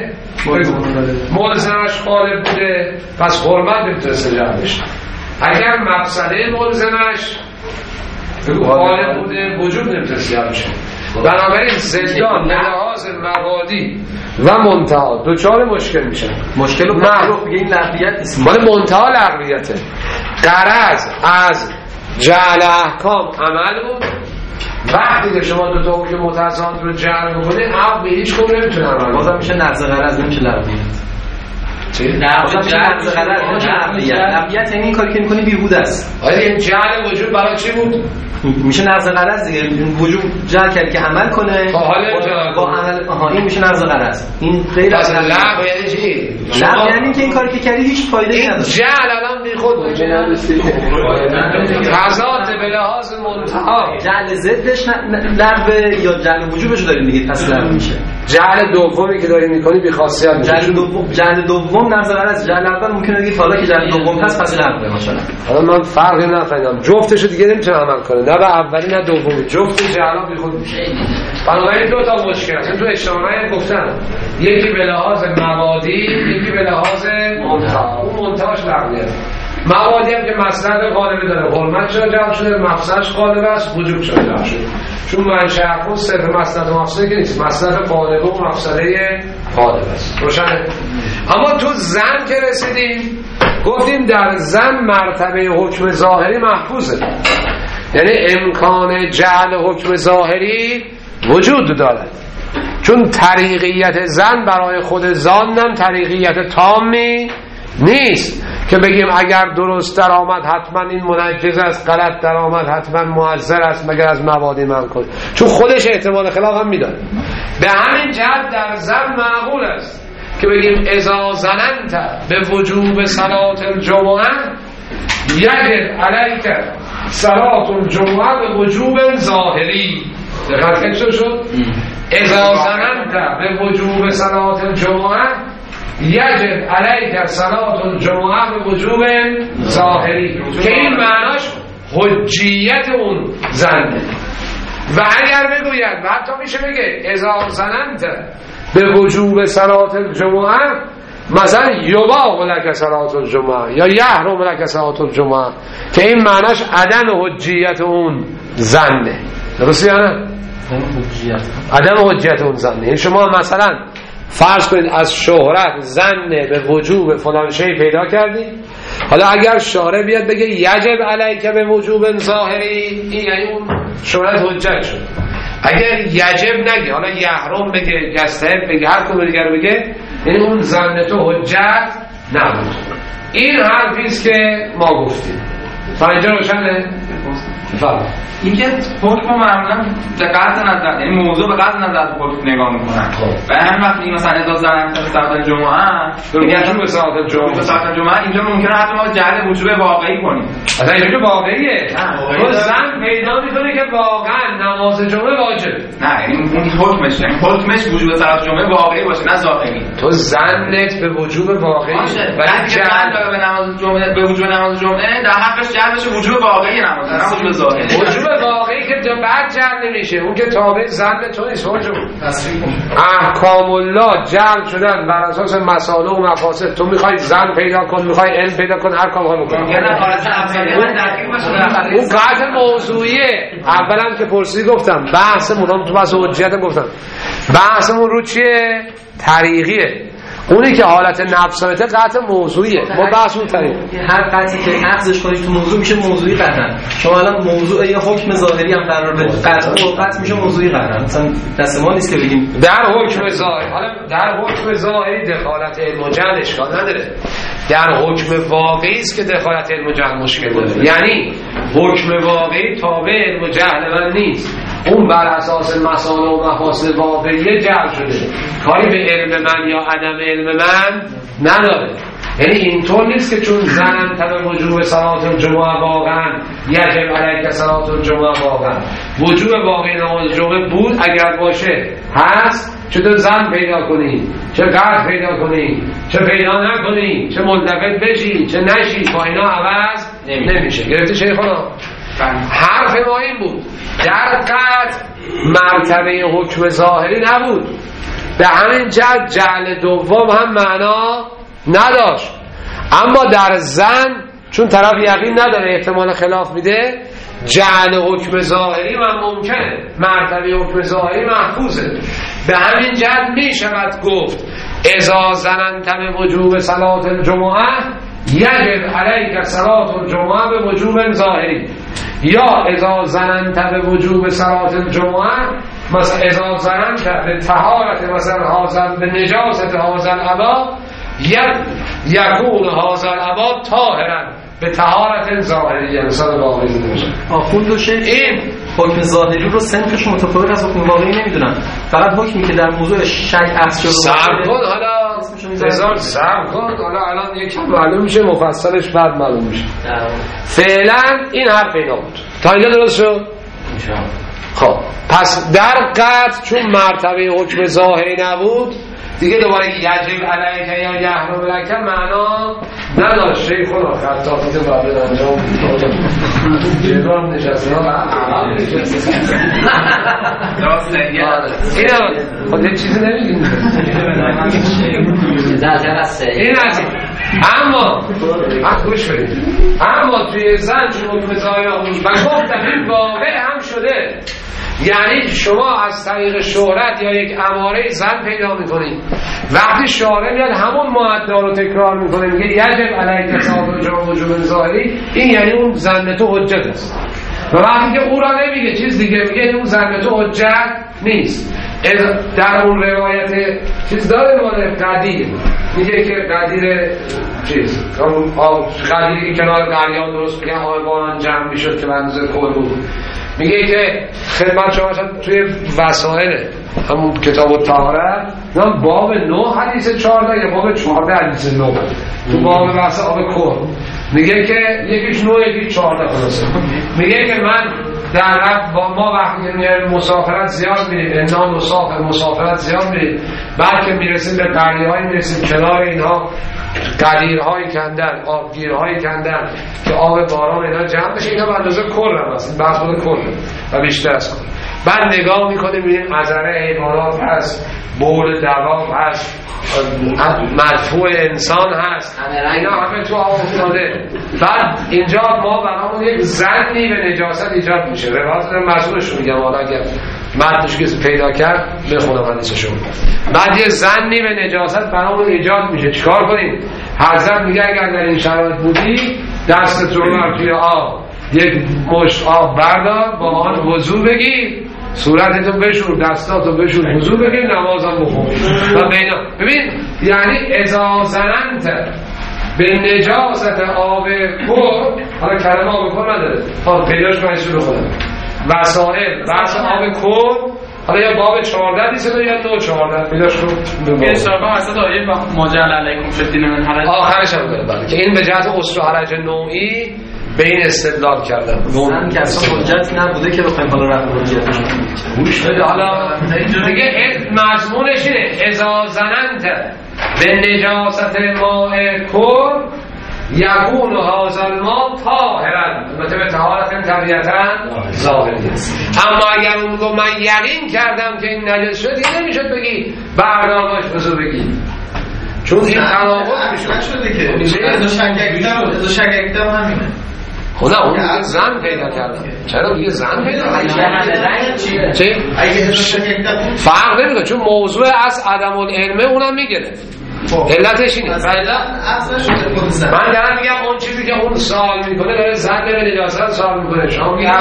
ملزمش غالب بوده پس حرمت نمیتونه سجل بشه. اگر مفسده ملزمش غالب بوده وجوب نمیتونه سجل بشه. بنابراین زندان به لحاظ مبادی و منتها دوچار مشکل میشن. مشکل رو بگه این لغویت نیست، مال منتها لغویته. غرض از جعل احکام عمل بود. وقتی که شما دو تا حکم متضاد رو جعل می‌کنی عقل به هیچ کدوم نمیتونه عمل کنه. بازم میشه نقض غرض، نمیشه لغویت. لغویت یعنی این کاری که می‌کنی بیهوده است. آره این جعل وجود برای چی بود؟ میشه نقض غرض دیگه. وجود جعل کرد که عمل کنه با عمل. این میشه نقض غرض. این غیر از لغو یعنی چی؟ لغو یعنی که این کاری که کردی هیچ فایده‌ای نداره. جعل الان بیخود قضات به لحاظ منتها. جعل ضدش لغو یا جعل وجوبش رو داریم دیگه، پس لغو میشه. جعل دومی که داری می‌کنی بی خاصیت میشه. جعل دوم نقض غرض. جعل اول ممکنه بگی حالا که جعل دوم هست پس لغوه مثلا. حالا من فرقی نفهمیدم. جفتشو دیگه نمیتونه عمل کنه. نه به اولی نه دومی. جفت جعل بیخود میشه. بنابراین دو تا مشکل هست. تو اجتماعی گفتن یکی به لحاظ مبادی، یکی به لحاظ منتها. اون منتهاش لغویه. مبادی هم که مصلحت غالبی داره، حرمت شده جلب شده، مفسدش غالب است، وجوب شده جلب شده. چون منشأ خود صرف مصلحت و مفسده که نیست، مصلحت غالب و مفسده غالب است. روشنه؟ اما تو زن که رسیدیم گفتیم در زن مرتبه حکم ظاهری محفوظه، یعنی امکان جعل حکم ظاهری وجود دارد، چون طریقیت زن برای خود زانم طریقیت تامی نیست که بگیم اگر درست در آمد حتما این منجز است، غلط در آمد حتما معذر است مگر از مبادی من کنه، چون خودش احتمال خلاف هم میداد. به همین جهت در زن معقول است که بگیم اذا ظننت به وجوب صلات الجمعه یجب علیک صلات الجمعه به وجوب ظاهری. دقت شد؟ اذا ظننت به وجوب صلات الجمعه یجب علیک صلات الجمعه به وجوب ظاهری، که این معناش حجیت اون زنده. و اگر بگوید و حتی میشه بگه اذا ظننت به وجوب صلات الجمعه، مثلا یباح لک صلات الجمعه یا یحرم لک صلات الجمعه، که این معناش عدم حجیت اون زنده. درسته یا نه؟ عدم حجیت اون زنده. این شما مثلا فرض کنید از شهرت زن به وجوب فلان شی پیدا کردی، حالا اگر شارع بیاد بگه یجب علیک به وجوب ظاهری، این یعنی اون شهرت حجت شد. اگر یجب نگه، حالا یحرم بگه، یستحب بگه، هر کدوم دیگر بگه، یعنی اون زن تو حجت نبود. این حرفیست که ما گفتیم. تا اینجا روشنه؟ بله. اینکه حکم معمولا به قصد نظر، یعنی موضوع به قصد نظر حکم نگاه میکنن و همین وقتی مثلا اذا ظننت به صلات الجمعه میگن به صلات الجمعه اینجا ممکنه حتی ما جعل وجوب واقعی کنیم. اصلا اینجا واقعیه. تو زن پیدا میکنه که واقعا نماز جمعه واجب. نه یعنی اون حکمش، یعنی حکمش وجوب صلات جمعه واقعی باشه نه ظاهری. تو زنت به وجوب واقعی باشه، ولی جعل داره به نماز جمعه، به وجوب نماز جمعه، در حقش جعل بشه وجوب واقعی نماز، نه وجوب ظاهری. وجوب واقعی که تو بعد جعل نمیشه، اون که تابع زن تو نیست. احکام الله جعل شدن بر اساس مصالح و مفاسد. تو میخوای زن پیدا کن، میخوای علم پیدا کن، هر کار بکن. اون قاعده موضوعیه. اولا که پرسیدی گفتم بحثمون تو بحث حجت گفتم بحثمون رو چیه؟ طریقیه. اونی که حالت نفسانیته قطع موضوعیه. ما بحثمون طریق هر قطعی که نقضش کنید تو موضوع میشه موضوعی قطعا. شما الان موضوع یه حکم ظاهری هم قرار بدید، قطع میشه موضوعی قطعا. مثلا دست ما نیست که بگیم در حکم ظاهری. حالا در حکم ظاهری دخالت علم و جهل اشکال نداره. در حکم واقعی است که دخالت علم و جهل مشکل داره. یعنی حکم واقعی تابع علم و جهل من نیست، اون بر اساس مصالح و مفاسد واقعی جعل شده، کاری به علم من یا عدم علم من نداره. یعنی اینطور نیست که چون زنن به وجوب صلات الجمعه واقعا یجب علیک صلات الجمعه واقعا وجوب واقعی نماز جمعه بود، اگر باشه هست، چه تو زن پیدا کنی، چه قرد پیدا کنی، چه پیدا نکنی، چه ملتفت بشی، چه نشی، با اینا عوض نمیشه. گرفتی شیخانا؟ حرف ما این بود در قطع مرتبه حکم ظاهری نبود، به همین جهت جعل دوم هم معنا نداشت. اما در زن چون طرف یقین نداره احتمال خلاف میده، جعل حکم ظاهری من ممکنه، مرتبه حکم ظاهری محفوظه. به همین جهت میشود گفت اذا ظننت به وجوب صلاة الجمعه یجب علیک صلاة الجمعه به وجوب ظاهری، یا اذا ظننت به وجوب صلاة الجمعه مثلا اذا ظننت به طهارت مثلا حاضر به نجاست حاضر العبا یکون حاضر العبا طاهرا به طهارت ظاهری انسان واقعی دیده باشه. آخوند و شیخ این حکم ظاهری رو صنفش متفاوت از حکم واقعی نمیدونم، فقط حکمی که در موضوع شک اصل شده صبر کن حالا صبر کن حالا الان یکم معلوم میشه مفصلش بعد معلوم میشه. فعلا این حرف اینا بود تا اینجا درست شد؟ خب پس در قطع چون مرتبه حکم ظاهری نبود دیگه دوباره یجب علیک یا یحرم لک معنا نداشت. شیخونا خطاطی که باید انجام جبران نشسته ها عقل نشسته این خود یک چیزی نمیگیم این از این. اما گوش برید، اما توی زن چون حکم ظاهری و گفتم این واقع هم شده، یعنی شما از طریق شهرت یا یک اماره زن پیدا میکنید، وقتی شارع میاد همون معدل رو تکرار میکنه میگه یجب علیک صلاة الجمعه وجوب ظاهری، این یعنی اون زن تو حجت است. و وقتی که او را نمیگه چیز دیگه میگه اون زن تو حجت نیست. در اون روایت چیز داره مال قدیر میگه که قدیر چیز قدیری کنار دریا درست میگه آبان جمع میشد که منظور کل بود، میگه که خدمت شما توی وسائل همون کتاب الطهارت نام باب 9 حدیث 14 یا باب 14 حدیث 9 تو باب بحث آب کن میگه که یکیش 9 یکیش 14 خلاصه میگه که من در رفت با ما وقتی مسافرت زیاد میریم انا مسافرت زیاد میریم، بعد که میرسیم به قریه‌های میرسیم کنار اینها قدیرهای کندن آبگیرهای کندن که آب باران اینا جمع بشه، اینا به اندازه کل هم هست بحث خود کل و بیشتر از کل. بعد نگاه میکنیم میبینیم عذره حیوانات هست، بول دواب هست، مدفوع انسان هست، اینا همه تو آب افتاده. بعد اینجا ما برامون یک ظنی به نجاست ایجاد میشه. روایت مسئولش میگم حالا اگر متنش کسی پیدا کرد بخونم حدیثشون. بعد یه ظنی به نجاست برامون ایجاد میشه، چیکار کنیم؟ حضرت میگه اگر در این شرایط بودی دستت رو بر توی آب یک مشت آب بردار با آن وضو بگیر، صورتتو بشور دستاتو بشور وضو بگیر نمازم بخون و بینا. ببین یعنی اذا ظننت به نجاست آب کور، حالا کلمه آب کور نداره پیداش کنیشو بخونم وسائل بحث آب کور، حالا یا باب 14 دیسه یا 214 پیداش کن که اشتراکا اصلا آیه مجل علیکم شدین من حرج آخرش هم داره بله که این به جهت اصل و حرج نوعی به این استدلال کردم. زن که اصلا حجت نبوده که بخوایم حالا رفت حجتش گوش بده. حالا دیگه مضمونش اینه اذا ظننت به نجاست ماء کور یکون هذا الماء طاهرا، البته به طهارت طبیعتا ظاهری است. اما اگر اون رو من یقین کردم که این نجس شد دیگه نمیشد بگی بردار باش بزو بگی، چون این تناقض نشده که ازا شککتم همینه. خدا اون دیگه زن پیدا کردم. چرا دیگه زن پیدا کردم؟ چه؟ فرق نمیکنه چون موضوع از عدم العلمه اونم میگیره. علتش اینه. من دارم میگم اون چیزی که اون سوال میکنه داره زن به نجاست سوال میکنه. شما میگه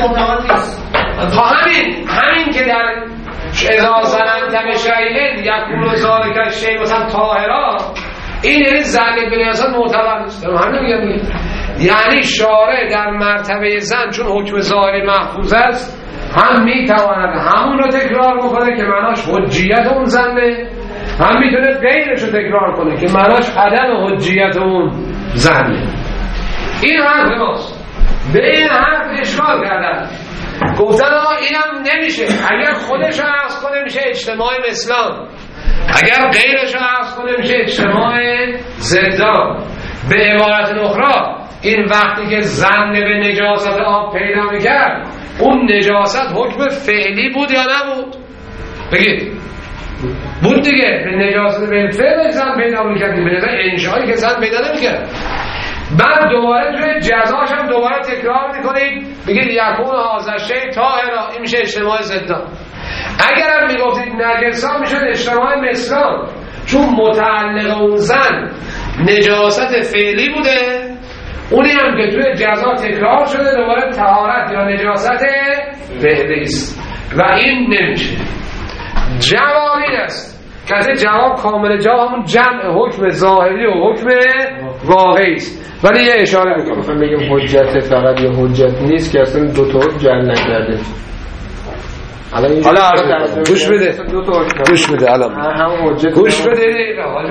تا همین که در اذا ظننت بشیء یکون ذلک الشیء مثلا طاهرا، این یعنی زن به نجاست معتبر نیست. همین میگم یعنی شارع در مرتبه زن چون حکم ظاهری محفوظ است هم میتواند همون رو تکرار بکنه که معناش حجیت اون زنه، هم میتونه غیرش رو تکرار کنه که معناش عدم حجیت اون زنه. این حرف ماست. به این حرف اشکال کردن، گفتن آقا اینم نمیشه، اگر خودش رو عرض کنه میشه اجتماع اسلام، اگر غیرش رو عرض کنه میشه اجتماع ضدان. به عبارت اخرى این وقتی که زن به نجاست آب پیدا میکرد اون نجاست حکم فعلی بود یا نبود؟ بگید بود دیگه. به نجاست به فعل زن پیدا میکرد، به نظر انشایی که زن پیدا نمیکرد. بعد دوباره توی جزاش هم دوباره تکرار میکنید، میگید یکون هذا شیء طاهرا، این میشه اجتماع ضدان. اگر هم میگفتید نجسا میشد اجتماع مثلان، چون متعلق اون زن نجاست فعلی بوده، اونی هم که توی جزا تکرار شده دوباره طهارت یا نجاست فعلی است و این نمیشه. جواب این است که جواب کامل جواب همون جمع حکم ظاهری و حکم واقعی است. ولی یه اشاره میکنم بگم حجت فقط یا حجت نیست که اصلا دو تا حکم جمع نکرده. حالا گوش بده گوش بده الان گوش بده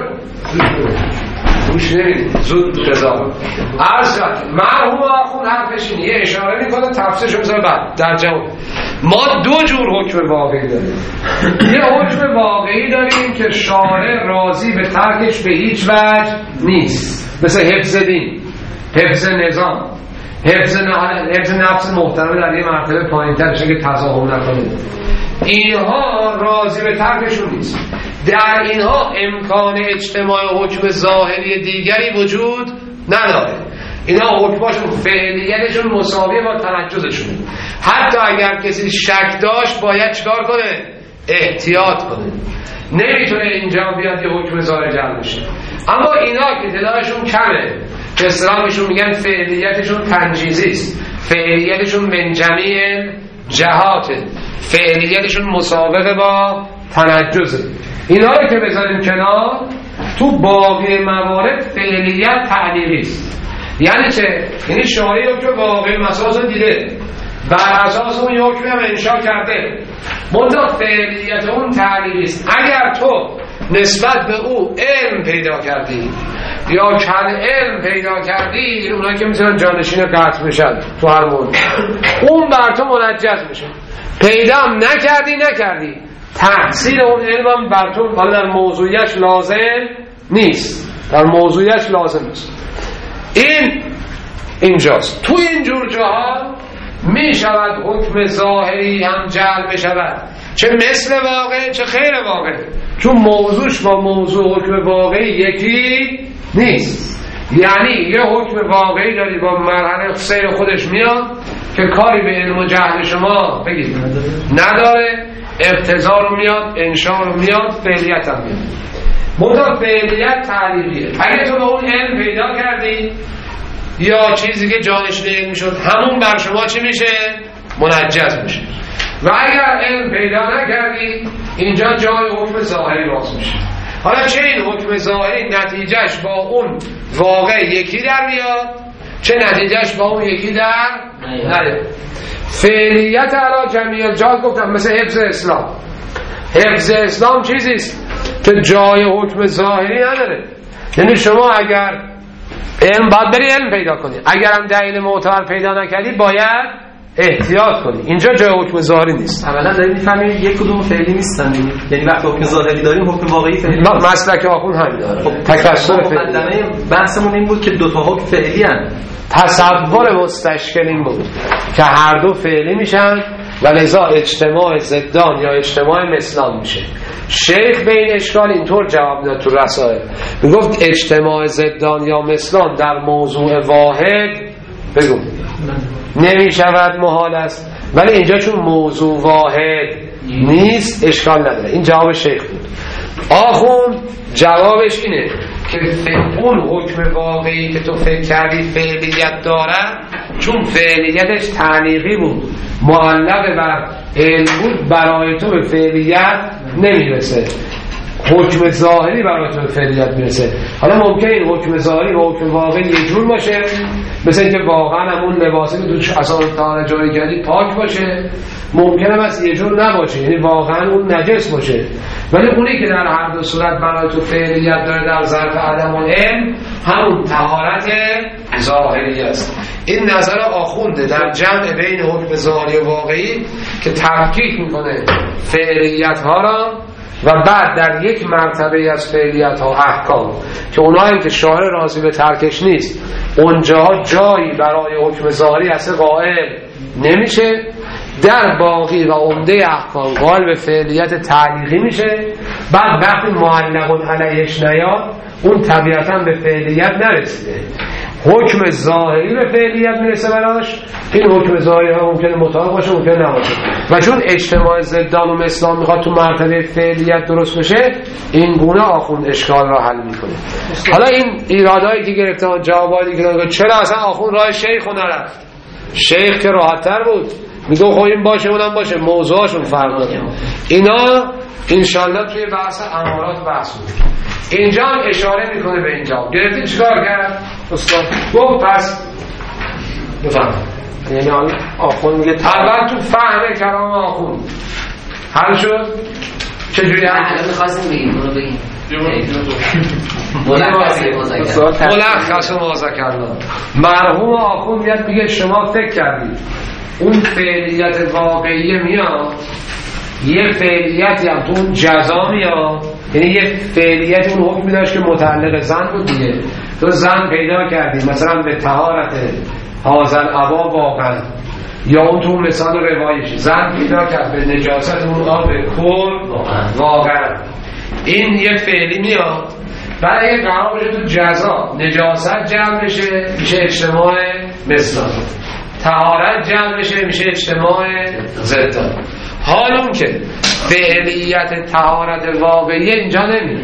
گوش نمیدید زود قضا عرض کرد مرحوم آخون حرفش اینه، یه اشاره میکنه تفسیرش میذاره بعد در جواب. ما دو جور حکم واقعی داریم. یه حکم واقعی داریم که شارع راضی به ترکش به هیچ وجه نیست، مثل حفظ دین، حفظ نظام، حفظ نفس محترمه در یه مرتبه پایین‌ترش که تظاهر نکنید، اینها راضی به ترکشون نیست. در اینها امکان اجتماع حکم ظاهری دیگری وجود نداره. اینا حکماشون فعلیتشون مساویه با تنجزشون. حتی اگر کسی شک داشت باید چیکار کنه؟ احتیاط کنه، نمیتونه اینجا بیاد یه حکم ظاهر جمع بشه. اما اینا که تعدادشون کمه، به اصطلاحشون میگن فعلیتشون تنجیزی است، فعلیتشون من جمیع جهاته، فعلیتشون مسابقه با تنجزه. اینا رو که بذاریم کنار، تو باقی موارد فعلیت تعلیقی است. یعنی چه؟ یعنی شارعی رو که واقعی مسائل رو دیده، بر اساس اون حکم هم انشا کرده، منتها فعلیت اون تعلیقی است. اگر تو نسبت به او علم پیدا کردی یا کل علم پیدا کردی، اونایی که میتونن جانشین قطع بشن تو هر مورد، اون بر تو منجز میشه. پیدا هم نکردی تحصیل اون علم هم بر تو در موضوعیش لازم نیست، در موضوعیش لازم نیست. این اینجاست. تو اینجور جاها می شود حکم ظاهری هم جعل بشود، چه مثل واقع چه خیر واقع، چون موضوعش با موضوع حکم واقعی یکی نیست. یعنی یه حکم واقعی داری با مرحله سیر خودش میاد که کاری به علم و جهل شما بگید نداره، اقتضا رو میاد، انشاء رو میاد، فعلیت هم میاد. منتها فعلیت تعلیقیه. اگه تو به اون علم پیدا کردی یا چیزی که جانشین علم شد، همون بر شما چی میشه؟ منجز میشه. و اگر علم پیدا نکردی، اینجا جای حکم ظاهری باز میشه. حالا چه این حکم ظاهری نتیجهش با اون واقع یکی در میاد، چه نتیجهش با اون یکی در نره. فعلیت علی جمیع الجهات گفتم مثل حفظ اسلام. حفظ اسلام چیزیست که جای حکم ظاهری نداره. یعنی شما اگر علم باید بری علم پیدا کنی، اگر هم دلیل معتبر پیدا نکردی باید احتیاط کنی. اینجا جای حکم ظاهری نیست. اولا داریم میفهمیم یک کدوم فعلی نیستن، یعنی وقتی حکم ظاهری داریم حکم واقعی فعلی. مسلک آخون همین داره. خب تکسر فعلی. بحثمون این بود که دو تا حکم فعلی ان. تصور مستشکل این بود که هر دو فعلی میشن و لذا اجتماع ضدان یا اجتماع مثلان میشه. شیخ به این اشکال اینطور جواب داد تو رسائل، میگفت اجتماع ضدان یا مثلان در موضوع واحد بگو نمیشود، محال است، ولی اینجا چون موضوع واحد نیست اشکال نداره. این جواب شیخ بود. آخون جوابش اینه که اون حکم واقعی که تو فکر کردی فعلیت داره، چون فعلیتش تعلیقی بود، معلق بر علم بود، برای تو به فعلیت نمیرسه. حکم ظاهری برای تو به فعلیت میرسه. حالا ممکنه این حکم ظاهری و حکم واقعی یه جور باشه، مثل اینکه واقعا همون لباسی که تو اصلا تا جایی کردی پاک باشه، ممکنه بس یه جور نباشه، یعنی واقعا اون نجس باشه، ولی اونی که در هر دو صورت برای تو فعلیت داره در ظرف عدم العلم همون طهارت ظاهری است. این نظر آخونده در جمع بین حکم ظاهری و واقعی که تفکیک میکنه فعلیت ها را و بعد در یک مرتبه از فعلیت ها احکام که اونایی که شارع راضی به ترکش نیست اونجا جایی برای حکم ظاهری اصلا قائل نمیشه، در باقی و عمده احکام قائل به فعلیت تعلیقی میشه. بعد وقتی معلق علیهش نیاد اون طبیعتا به فعلیت نرسیده. حکم ظاهری به فعلیت میرسه براش، این حکم ظاهری ها ممکنه مطابق باشه ممکنه نباشه و چون اجتماع ضدان و مثلان میخواد تو مرتبه فعلیت درست بشه این گونه آخوند اشکال را حل میکنه. حالا این ایرادایی که گرفتن جوابایی که دادن چرا اصلا آخوند راه شیخ نرفت؟ شیخ که راحت‌تر بود میگه خب این باشه اونم باشه، موضوعشون فرق داره. اینا انشالله توی بحث امارات بحث بود. اینجا هم اشاره میکنه به اینجا. گرفتید چیکار کرد؟ استاد گفت پس بفهم، یعنی آخوند میگه اول تو فهم کلام آخوند حل شد. چجوری حل شد؟ میخواستیم بگیم اونو بگیم ملخص ما ذکرنا. مرحوم آخوند میاد میگه شما فکر کردید اون فعلیت واقعی میاد، یه فعلیتی هم تو اون جزا میاد، یعنی یه فعلیت اون حکمی داشت که متعلق زن بود دیگه، تو زن پیدا کردی مثلا به طهارت حاضر عبا واقعا، یا اون تو مثال روایشی زن پیدا کرد به نجاست اون آب کل واقعا، این یه فعلی میاد. بعد اگه قرار بشه تو جزا نجاست جمع بشه میشه اجتماع مثلا، طهارت جمع بشه میشه اجتماع ضدان. حال اون که فعلیت طهارت واقعی اینجا نمیاد،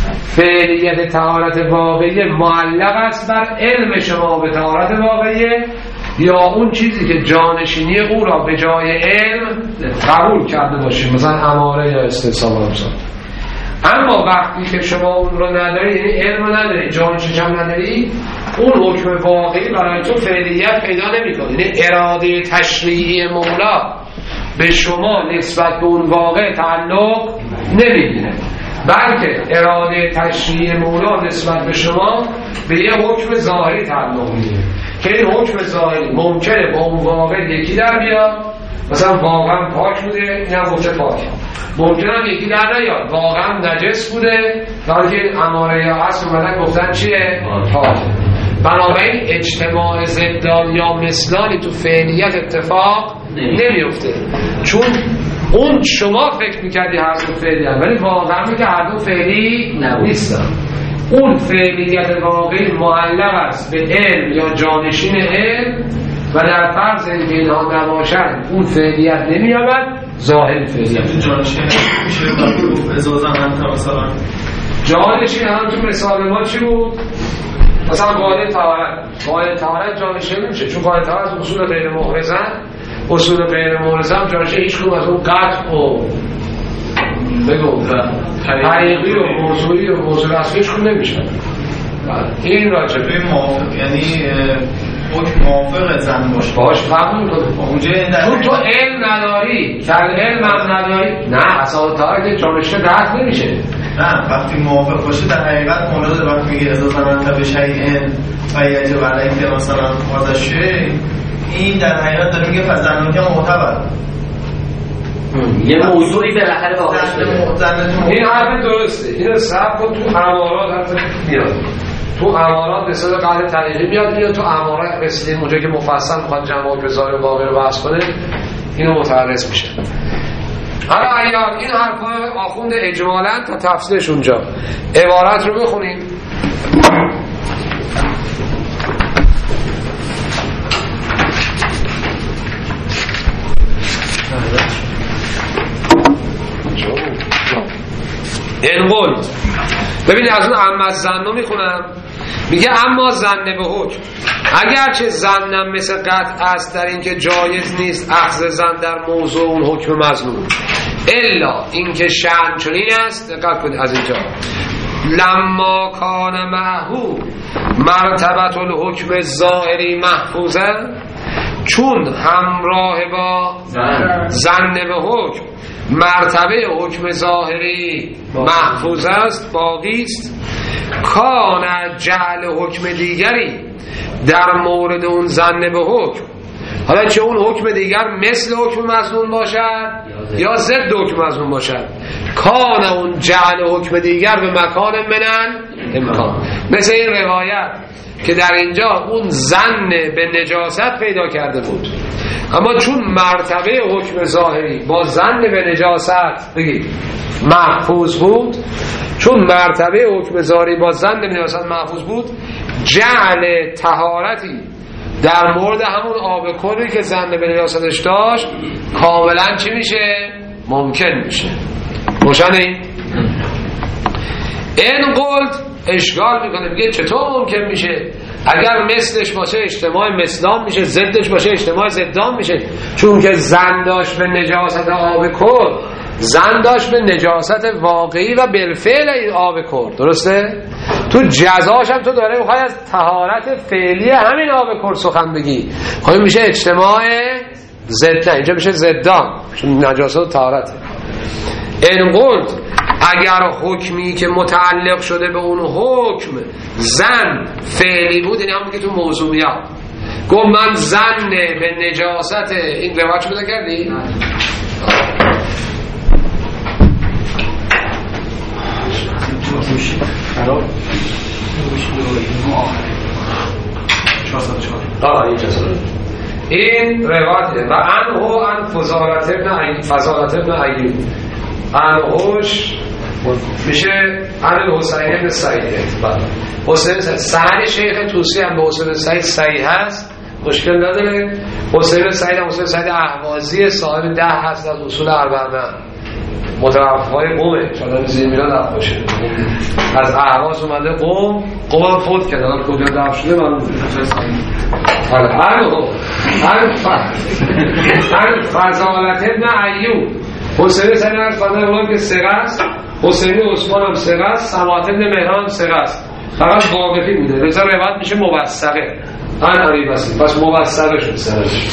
فعلیت طهارت واقعی معلق است بر علم شما به طهارت واقعی یا اون چیزی که جانشینی او را به جای علم قبول کرده باشیم، مثلا اماره یا استحسان همسان. اما وقتی که شما اون رو نداری، یعنی علم رو نداری، جانشینی هم نداری، اون حکم واقعی برای تو فعلیت پیدا نمی‌کنه. یعنی اراده تشریعی مولا به شما نسبت به اون واقع تعلق نمیگیره، بلکه اراده تشریعی مولا نسبت به شما به یه حکم ظاهری تعلق میگیره که این حکم ظاهری ممکنه با اون واقع یکی در بیاد، مثلا واقعا پاک بوده اینم گفته پاک، ممکنه هم یکی در نیاد واقعا نجس بوده تا که اماره یا اصل اومدن گفتن چیه؟ پاک. بنابراین اجتماع ضدان یا مثلانی تو فعلیت اتفاق نمیفته، چون اون شما فکر میکردی هر دو فعلی هم، ولی واقعا میگه هر دو فعلی نیستن. اون فعلیت واقعی معلق است به علم یا جانشین علم و در فرض اینکه اینها نباشن اون فعلیت نمیابد، ظاهر فعلیت جانشین میشه ازازن هم مثلا جانشین هم تو مثال ما چی بود؟ مثلا قاعده طهارت جانشین نمیشه، چون قاعده طهارت اصول غیر محرزن، اصول غیر محرزن جانشین هیچ کدوم از اون قطع و بگو حقیقی و موضوعی و موضوع اصلی هیچ کدوم نمیشه. این راجع به موافق یعنی حکم موافق زن باشه باش قبول کنه، چون تو علم نداری، در علم هم نداری، نه اصلا طهارت جانشین قطع نمیشه. نه وقتی موافق باشه در حقیقت مورد وقتی میگه اضافه منطبه شیئن و یجب علیه که مثلا حاضشه، این در حقیقت داره میگه فزنون که معتبر یه موضوعی بالاخره واقعش بده. این حرف درسته، اینو صحب کن. تو امارات حتی میاد، تو امارات مثل قاعده طریقی میاد تو امارات رسیدیم اونجا که مفصل میخواد جمع به ظاهر واقع رو بحث کنه، اینو متعرض میشه. حالا اگر این حرفای آخوند اجمالاً تا تفصیلش اونجا عبارت رو بخونیم. انقل ببینید از اون اما زن میخونم، میگه اما زن به حکم، اگرچه زنم مثل قطع است در اینکه جایز نیست اخذ زن در موضوع اون حکم مظنون، الا اینکه شأن چنین است. دقت کنید از اینجا لما کان معهو مرتبت الحکم ظاهری محفوظه، چون همراه با زن به حکم مرتبه حکم ظاهری محفوظ است، باقی است، کان جعل حکم دیگری در مورد اون زن به حکم، حالا چه اون حکم دیگر مثل حکم مظنون باشد یا ضد حکم مظنون باشد، کان اون جعل حکم دیگر به مکان منن امکان، مثل این روایت که در اینجا اون زن به نجاست پیدا کرده بود، اما چون مرتبه حکم ظاهری با زن به نجاست بگید محفوظ بود، چون مرتبه حکم زاری با زن به نجاست محفوظ بود، جعل طهارتی در مورد همون آب کلی که زن به نجاستش داشت کاملا چی میشه؟ ممکن میشه. روشن این؟ این قلت اشکال میکنه، میگه چطور ممکن میشه؟ اگر مثلش باشه اجتماع مثلان میشه، ضدش باشه اجتماع ضدان میشه. چون که زن داشت به نجاست آب کل، زن داشت به نجاست واقعی و بالفعل این آب کل، درسته؟ تو جزاش هم تو داره میخوای از طهارت فعلی همین آب کل سخن بگی، خب میشه اجتماع ضد، اینجا میشه ضدان، چون نجاست و طهارته. این قلت اگر حکمی که متعلق شده به اون حکم زن فعلی بود، یعنی همون که تو موضوعیات گفت من زن به نجاست، این روایت بوده کردی؟ این روایت و انهو ان فضالت ابن ایوب انهوش میشه ان حسین ابن سعید. حسین سعید شیخ توسی هم به حسین سعید صحیح هست، مشکل نداره. حسین سعید هم حسین سعید اهوازی صاحب 10 هست از اصول 44 متوفای قومه، چون زیر میلاد رفت باشه، از اهواز اومده قوم هم فوت کرده، الان کجا رفت شده معلوم نیست. هر فضالت ابن ایوب حسین سعید هم فضل اونم که ثقه است، حسین عثمان هم ثقه است، سماعت ابن مهران هم ثقه است، فقط واقفی بوده، لذا روایت میشه موثقه. پس موثقه شد سرش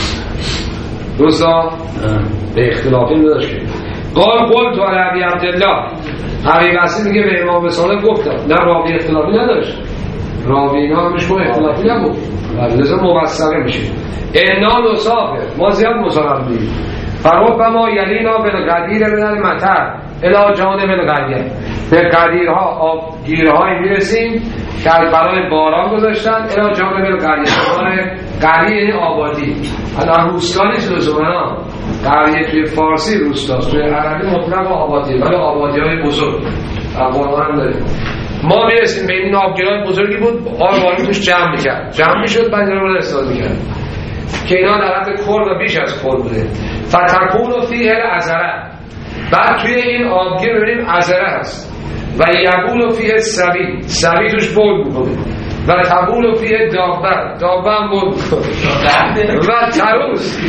دوستا، به اختلافی نداشت. قال تو علی عبدالله، علی بسی میگه به امام صادق گفتم، نه راوی اختلافی نداشت، راوی اینا همش با اختلافی نبود، لذا موثقه میشه. انا نسافر، ما زیاد مسافر میریم، فربما یلینا بالقدیر من المطر الی جانب القریه، به قدیرها آبگیرهایی میرسیم که برای باران گذاشتن الی جانب القریه. قریه آبادی، الان روستا نیست لزوما، قریه توی فارسی روستاست، توی عربی مطلق آبادی، ولی آبادی های بزرگ قرآن هم داریم. ما میرسیم به این آبگیرهای بزرگی بود، آبانی توش جمع میکرد، جمع میشد بعد رو استفاده میکرد که اینا در حد کل و بیش از کل بوده. فتکون فیه العذره، بعد توی این آبگیر ببینیم عذره هست و یبول فیه سبی توش بول میکنه و تبول فیه دابه هم بول میکنه و تروس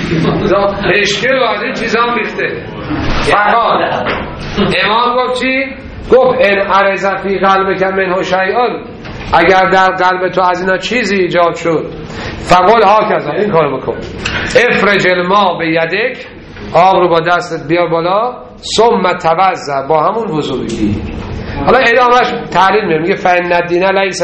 اشکل و از این چیزا هم ریخته. فقال امام گفت چی؟ گفت ان عرض فی قلبک منه شیئا، اگر در قلب تو از اینا چیزی ایجاد شد، فقال هاکذا، این کارو بکن، افرج الماء بیدک، آب رو با دستت بیار بالا، ثم توضا، با همون وضو بگیر. حالا ادامهش تحلیل میگه فإن الدین لیس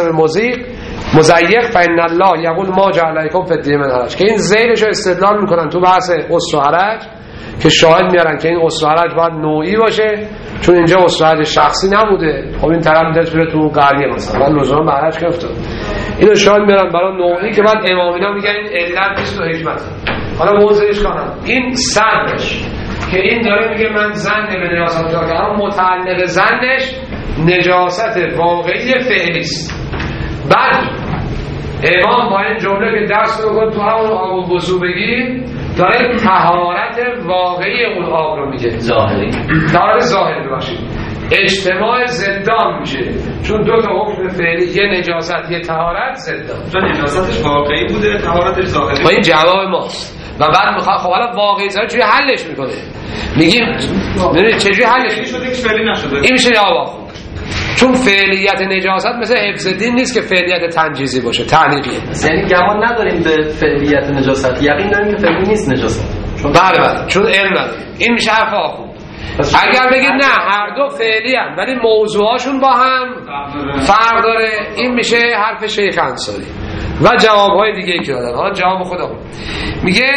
مزیق فإن الله یقول ما جعل لکم فی الدین من حرج، که این ذیلش رو استدلال میکنن تو بحث عسر و حرج، که شاهد میارن که این عسر و حرج باید نوعی باشه، چون اینجا عسر و حرج شخصی نبوده. خب این طرف میاد بره تو قریه مثلا لزوما به حرج گرفت، اینو شاهد میارن برای نوعی که بعد امامینا میگن این علت نیست و حکمت. حالا موضوعش کنم این صدرش که این داره میگه من زن به نجاست دارم، متعلق زنش نجاست واقعی فعلی است. بعد امام با این جمله که دست رو تو همون آب و وضو بگیر، داره طهارت واقعی اون آب رو میگه، ظاهری طهارت ظاهری باشید، اجتماع ضدان میشه، چون دو تا حکم فعلی، یه نجاست یه طهارت ضدان، چون نجاستش واقعی بوده طهارتش ظاهری. با این جواب ماست. و بعد میخواد خب حالا واقعی ظاهر چجوری حلش میکنه؟ میگیم ببینید چجوری حلش شده که فعلی نشده، این میشه جواب. چون فعلیت نجاست مثل حفظ دین نیست که فعلیت تنجیزی باشه، تعلیقیه. یعنی گمان نداریم به فعلیت نجاست، یقین داریم که فعلی نیست نجاست. بله چون علم نداریم. این میشه حرف آخون. اگر بگید نه هر دو فعلی هم ولی موضوعاشون با هم فرق داره، این میشه حرف شیخ انصاری و جوابهای دیگه که دادن. حالا جواب خودم میگه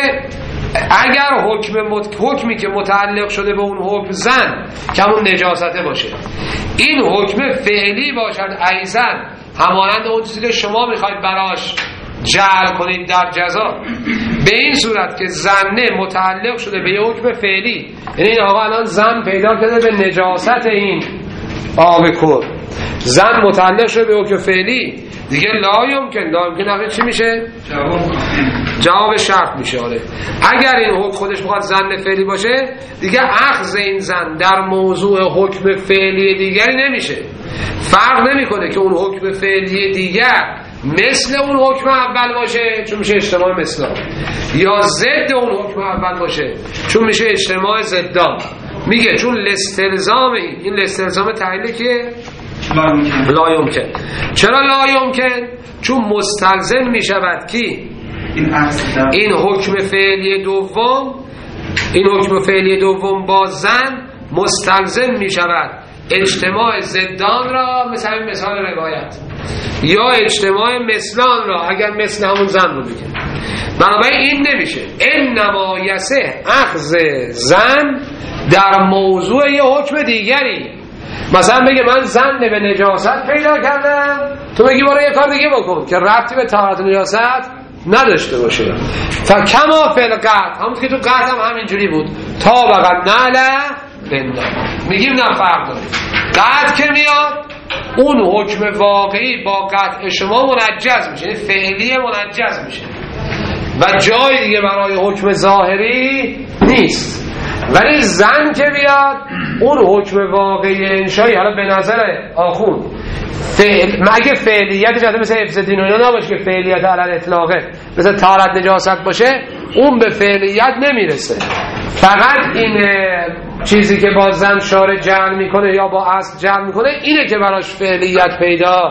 اگر حکمی که متعلق شده به اون حکم زن که همون نجاسته باشه، این حکم فعلی باشد ایزن همانند اون چیزی که شما میخواید براش جعل کنید در جزا، به این صورت که زنه متعلق شده به یه حکم فعلی، یعنی این آقا الان زن پیدا کرده به نجاست این آب کل زن متعلق شده به حکم فعلی دیگه لا یمکن اگه چی میشه؟ جواب شرط میشه. آره اگر این حکم خودش بخواد زن فعلی باشه دیگه اخذ این زن در موضوع حکم فعلی دیگری نمیشه. فرق نمیکنه که اون حکم فعلی دیگر مثل اون حکم اول باشه چون میشه اجتماع مثلا، یا ضد اون حکم اول باشه چون میشه اجتماع ضدان. میگه چون لستلزام این لستلزام تعلیل که لا یمکن. چرا لا یمکن؟ چون مستلزم میشود کی این حکم فعلی دوم با زن مستلزم میشود اجتماع ضدان را، مثال روایت، یا اجتماع مثلان را اگر مثل همون زن رو بگیم. بنابراین این نمیشه. انما یصح اخذ زن در موضوع یه حکم دیگری. مثلا بگه من زن به نجاست پیدا کردم، تو بگی برای یه کار دیگه بکن که ربطی به طهارت نجاست نداشته باشه. فکما فی القطع، همون که تو قطع هم همینجوری بود، تا بقى نعله بنده. میگیم نه فرق داره. قطع که میاد اون حکم واقعی با قطع شما منجز میشه، فعلی منجز میشه و جای دیگه برای حکم ظاهری نیست. ولی زن که بیاد اون حکم واقعی انشایی، حالا به نظر آخوند مگه فعلیتش مثل حفظ دین و اینا نباشه که فعلیت علی اطلاقه مثل طهارت نجاست باشه، اون به فعلیت نمیرسه. فقط این چیزی که با زن شارع جعل میکنه یا با اصل جعل میکنه اینه که براش فعلیت پیدا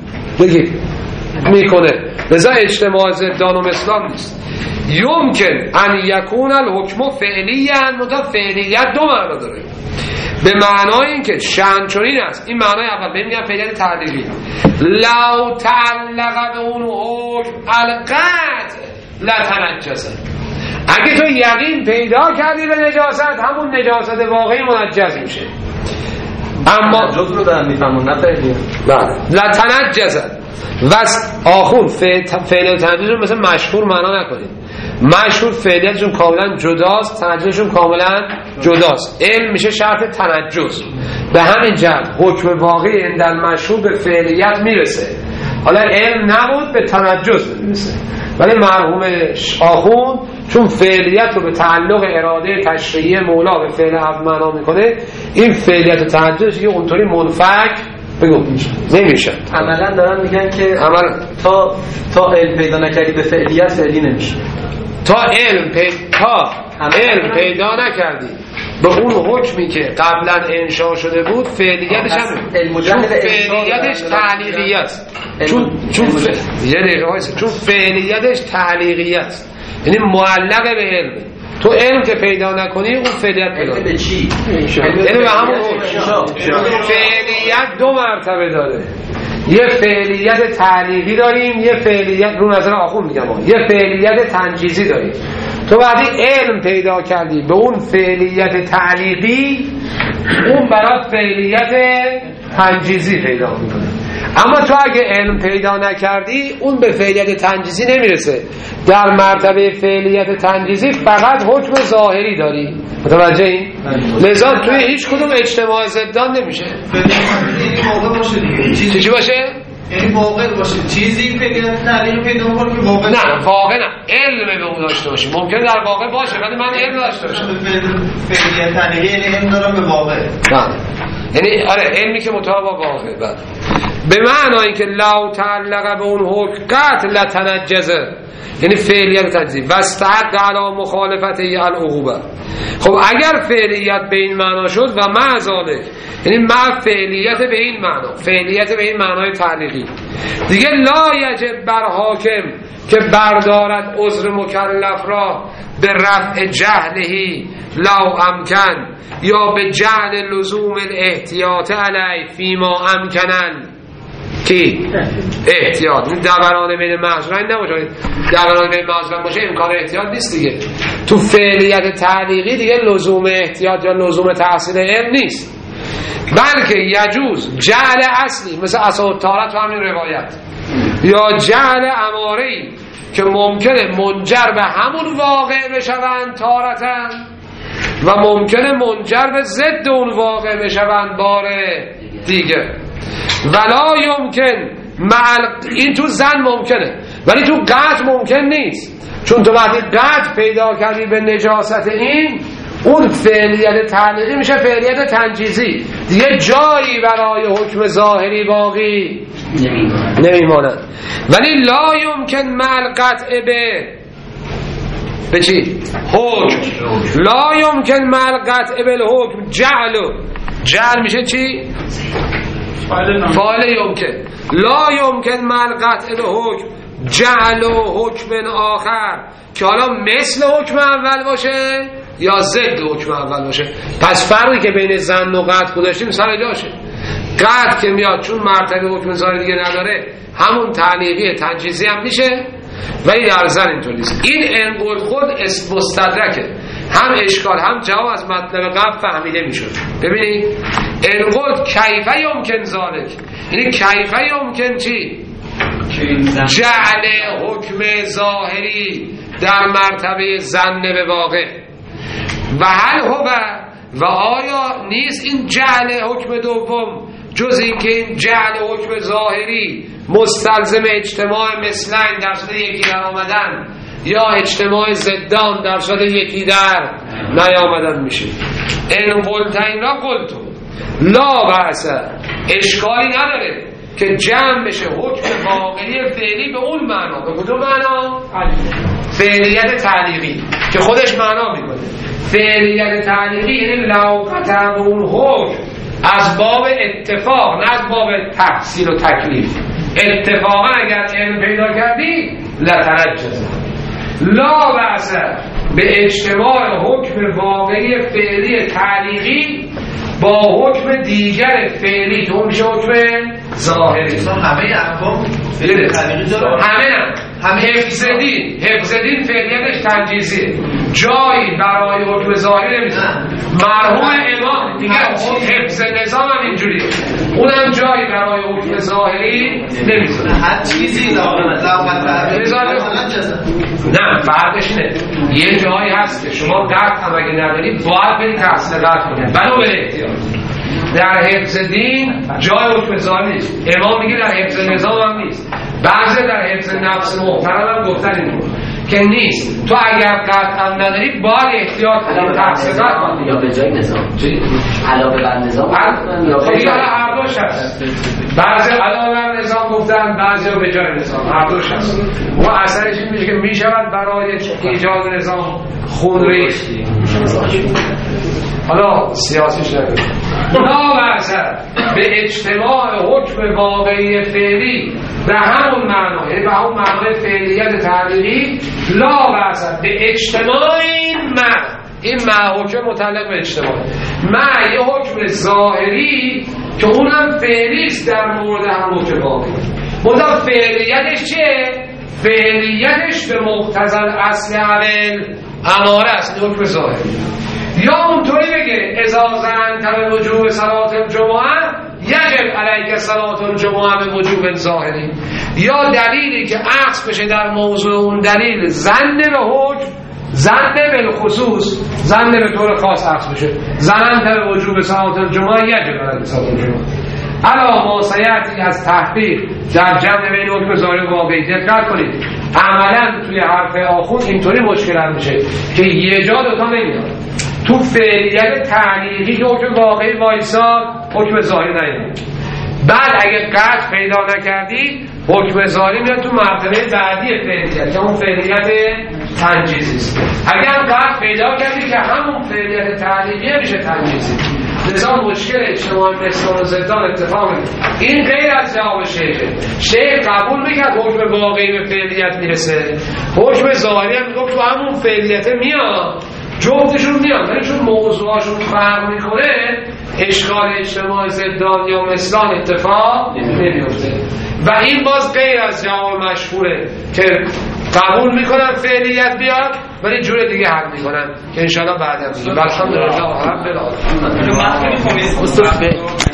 میکنه. لذا اجتماع ضدان و مثلان نیست. یمکن ان یکون الحکم فعلیا، متا فعلیت دو معنا داره. به معنای این که شأن چنین است، این معنای اول بهم میگن فعلیت تعلیلی، لو تعلق به اون حکم القطع لتنجس. اگه تو یقین پیدا کردی به نجاست، همون نجاست واقعی منجز میشه. اما جز رو دارم میفهمون نه فعلیه. بله لتنجس. واسه آخون فعل تنجس رو مثل مشهور معنا نکنید. مشهور فعلیتشون کاملا جداست، تنجسشون کاملا جداست. علم میشه شرط تنجس. به همین جهت حکم واقعی اندر مشهور به فعلیت میرسه. حالا علم نبود به تنجس میرسه. ولی مرحوم آخوند چون فعلیت رو به تعلق اراده تشریعی مولا به فعل اول معنا میکنه، این فعلیت و تنجس یه اونطوری منفک نمیشه. عملا دارن میگن که تا علم پیدا نکردی به فعلیت فعلی نمیشه. تا علم پیدا نکردی به اون حکمی که قبلا انشاء شده بود فعلیتش هم چون فعلیتش تعلیقیت، چون فعلیتش تعلیقیت یعنی معلق به علم. تو علم که پیدا نکنی اون فعلیت پیدا به چی؟ یعنی به همون فعلیت دو مرتبه داره. یه فعلیت تعلیقی داریم، یه فعلیت رو نظر آخون میگم یه فعلیت تنجیزی داریم. تو وقتی علم پیدا کردی به اون فعلیت تعلیقی، اون برات فعلیت تنجیزی پیدا میکنه. اما تو اگه علم پیدا نکردی اون به فعلیت تنجیزی نمیرسه. در مرتبه فعلیت تنجیزی فقط حکم ظاهری داری. متوجه این؟ لذا توی هیچ کدوم اجتماع ضدان نمیشه. یعنی واقع باشه دیگه. چی باشه؟ یعنی واقع باشه. چیزی فعلیت تعلیل پیدا کنه که واقع نه واقع نه، علم به اون داشته باشی. ممکنه در واقع باشه ولی من علم داشته باشم. فعلیت تعلیلی یعنی علم دارم به واقع. نه. یعنی آره علمی که مطابق با واقع بعد به معنی که لو تعلق به اون حکم قطع لتنجزه، یعنی فعلیت تنجیزی واستحق علی مخالفته العقوبه. خب اگر فعلیت به این معنا شد و مع ذلک، یعنی مع فعلیت به این معنا، فعلیت به این معنای تعلیقی، دیگه لا یجب بر حاکم که بردارد عذر مکلف را به رفع جهلهی لو امکن یا به جعل لزوم الاحتیاط علی فیما امکنن کی احتیاط. این دوران بین محضورین نباشه. دوران بین محضورین باشه امکان احتیاط نیست دیگه. تو فعلیت تعلیقی دیگه لزوم احتیاط یا لزوم تحصیل علم نیست، بلکه یجوز جعل اصلی مثل اصل طهارت و همین روایت، یا جعل اماره‌ای که ممکنه منجر به همون واقع بشوند طهارتن و ممکنه منجر به ضد اون واقع بشوند باره دیگر. ولا یمکن این تو زن ممکنه ولی تو قطع ممکن نیست، چون تو وقتی قطع پیدا کردی به نجاست این، اون فعلیت تعلیقی میشه فعلیت تنجیزی، دیگه جایی برای حکم ظاهری باقی نمیماند. ولی لا یمکن مع قطع به چی؟ حکم. لا یمکن مع قطع بالحکم جعل میشه چی؟ فعل یمکن. لا یمکن مع قطع بالحکم جعل حکم آخر، که حالا مثل حکم اول باشه یا ضد حکم اول باشه. پس فرقی که بین ظن و قطع گذاشتیم سر جاشه. قطع که میاد چون مرتبه حکم ظاهری دیگه نداره، همون تعلیقی تنجیزی هم میشه، ولی در ظن اینطور نیست. این انقل خود مستدرکه، هم اشکال هم جواب از مطلب قبل فهمیده میشد. ببینید انقل کیفه یمکن ذالک، یعنی کیفه یمکن چی؟ جعل حکم ظاهری در مرتبه ظن به واقع. و هل هو، و آیا نیست این جعل حکم دوم جز این که این جعل حکم ظاهری مستلزم اجتماع مثلین در صورت یکی در آمدن یا اجتماع ضدان در صورت یکی در نیامدن میشه. این قلتین را قلتو لا بأس، اشکالی نداره که جمع بشه حکم واقعی فعلی به اون معنا. به کدوم معنا؟ فعلیت تعلیقی که خودش معنا میکنه. فعلیت تعلیقی یعنی لو قطع اون حکم از باب اتفاق نه از باب تحصیل و تکلیف. اتفاقا اگر علم پیدا کردی لتنجز. لا بأس به اجتماع حکم واقعی فعلی تعلیقی با حکم دیگر فعلی که اون میشه حکم ظاهری. همه احکام همه حفظ دین فعلیتش تنجیزیه، جایی برای حکم ظاهری نمیزن. مرحوم امام دیگه حفظ نظام هم اینجوریه، اونم جایی برای حکم ظاهری نمیزن. هر چیزی نه فرقش اینه، یه جایی هست که شما قطع هم اگه نداری باید برید تحصیل قطع کنید بنو به احتیاط. در حفظ دین جای حکم ظاهری نیست. امام میگه در حفظ نظام هم نیست. بعضی در حفظ نفس محترم هم گفتن اینطور که نیست. تو اگر قطع هم نداری باید احتیاط کنید تحصیل قطع کنید یا به جای نظام علاوه بر نظام خیلی هر دوش هست. بعضی علاوه بر نظام گفتن، بعضی ها به جای نظام، هر دوش هست. و اثرش این میشه که میشود برای ایجاد نظام خونریزی. حالا سیاسیش نکنید. لا بأس به اجتماع حکم واقعی فعلی به همون معنا، یعنی به همون معنای فعلیت تعلیقی. لا بأس به اجتماع این حکم متعلق به اجتماع یه حکم ظاهری که اونم فعلیست در مورد هم حکم واقعی. مدام فعلیتش چیه؟ فعلیتش به مقتضی اصل اول اماره است، حکم ظاهری. یا اونطوری بگه اذا ظننت به وجوب صلات الجمعه یجب علیک صلات الجمعه به وجوب ظاهری. یا دلیلی که عکس بشه در موضوع اون دلیل ظن به حکم، ظن بالخصوص، ظن به طور خاص عکس بشه. ظننت به وجوب صلات الجمعه یجب علیک صلات الجمعه. علا ما سیأتی از تحقیق در جمع بین حکم ظاهری و واقعی دقت کنید. عملا توی حرف آخوند اینطوری مشکل هم میشه که یه جا دوتا نمیاد. تو فعلیت تعلیقی که حکم واقعی وایساد حکم ظاهری نمیاد. بعد اگه قطع پیدا نکردی حکم ظاهری میاد تو مرتبه بعدی فعلیت که همون فعلیت تنجیزی است. اگر قطع پیدا کردی که همون فعلیت تعلیقی میشه تنجیزی. لذا مشکل اجتماع مثال و زدان اتفاق این غیر از جواب شیخه. شیخ قبول میکرد حکم واقعی به فعلیت میرسه، حکم ظاهری هم میگفت تو همون فعلیت میاد، جفتشون میاد، ولی چون موضوعاشون فرق میکنه اشکال اجتماع زدان یا مثلان اتفاق نمیفته. و این باز غیر از جواب مشهوره که قبول میکنن فعلیت بیاد ولی جور دیگه حل میکنن که انشاءالله بعدا میگیم. الحمدلله رب العالمین.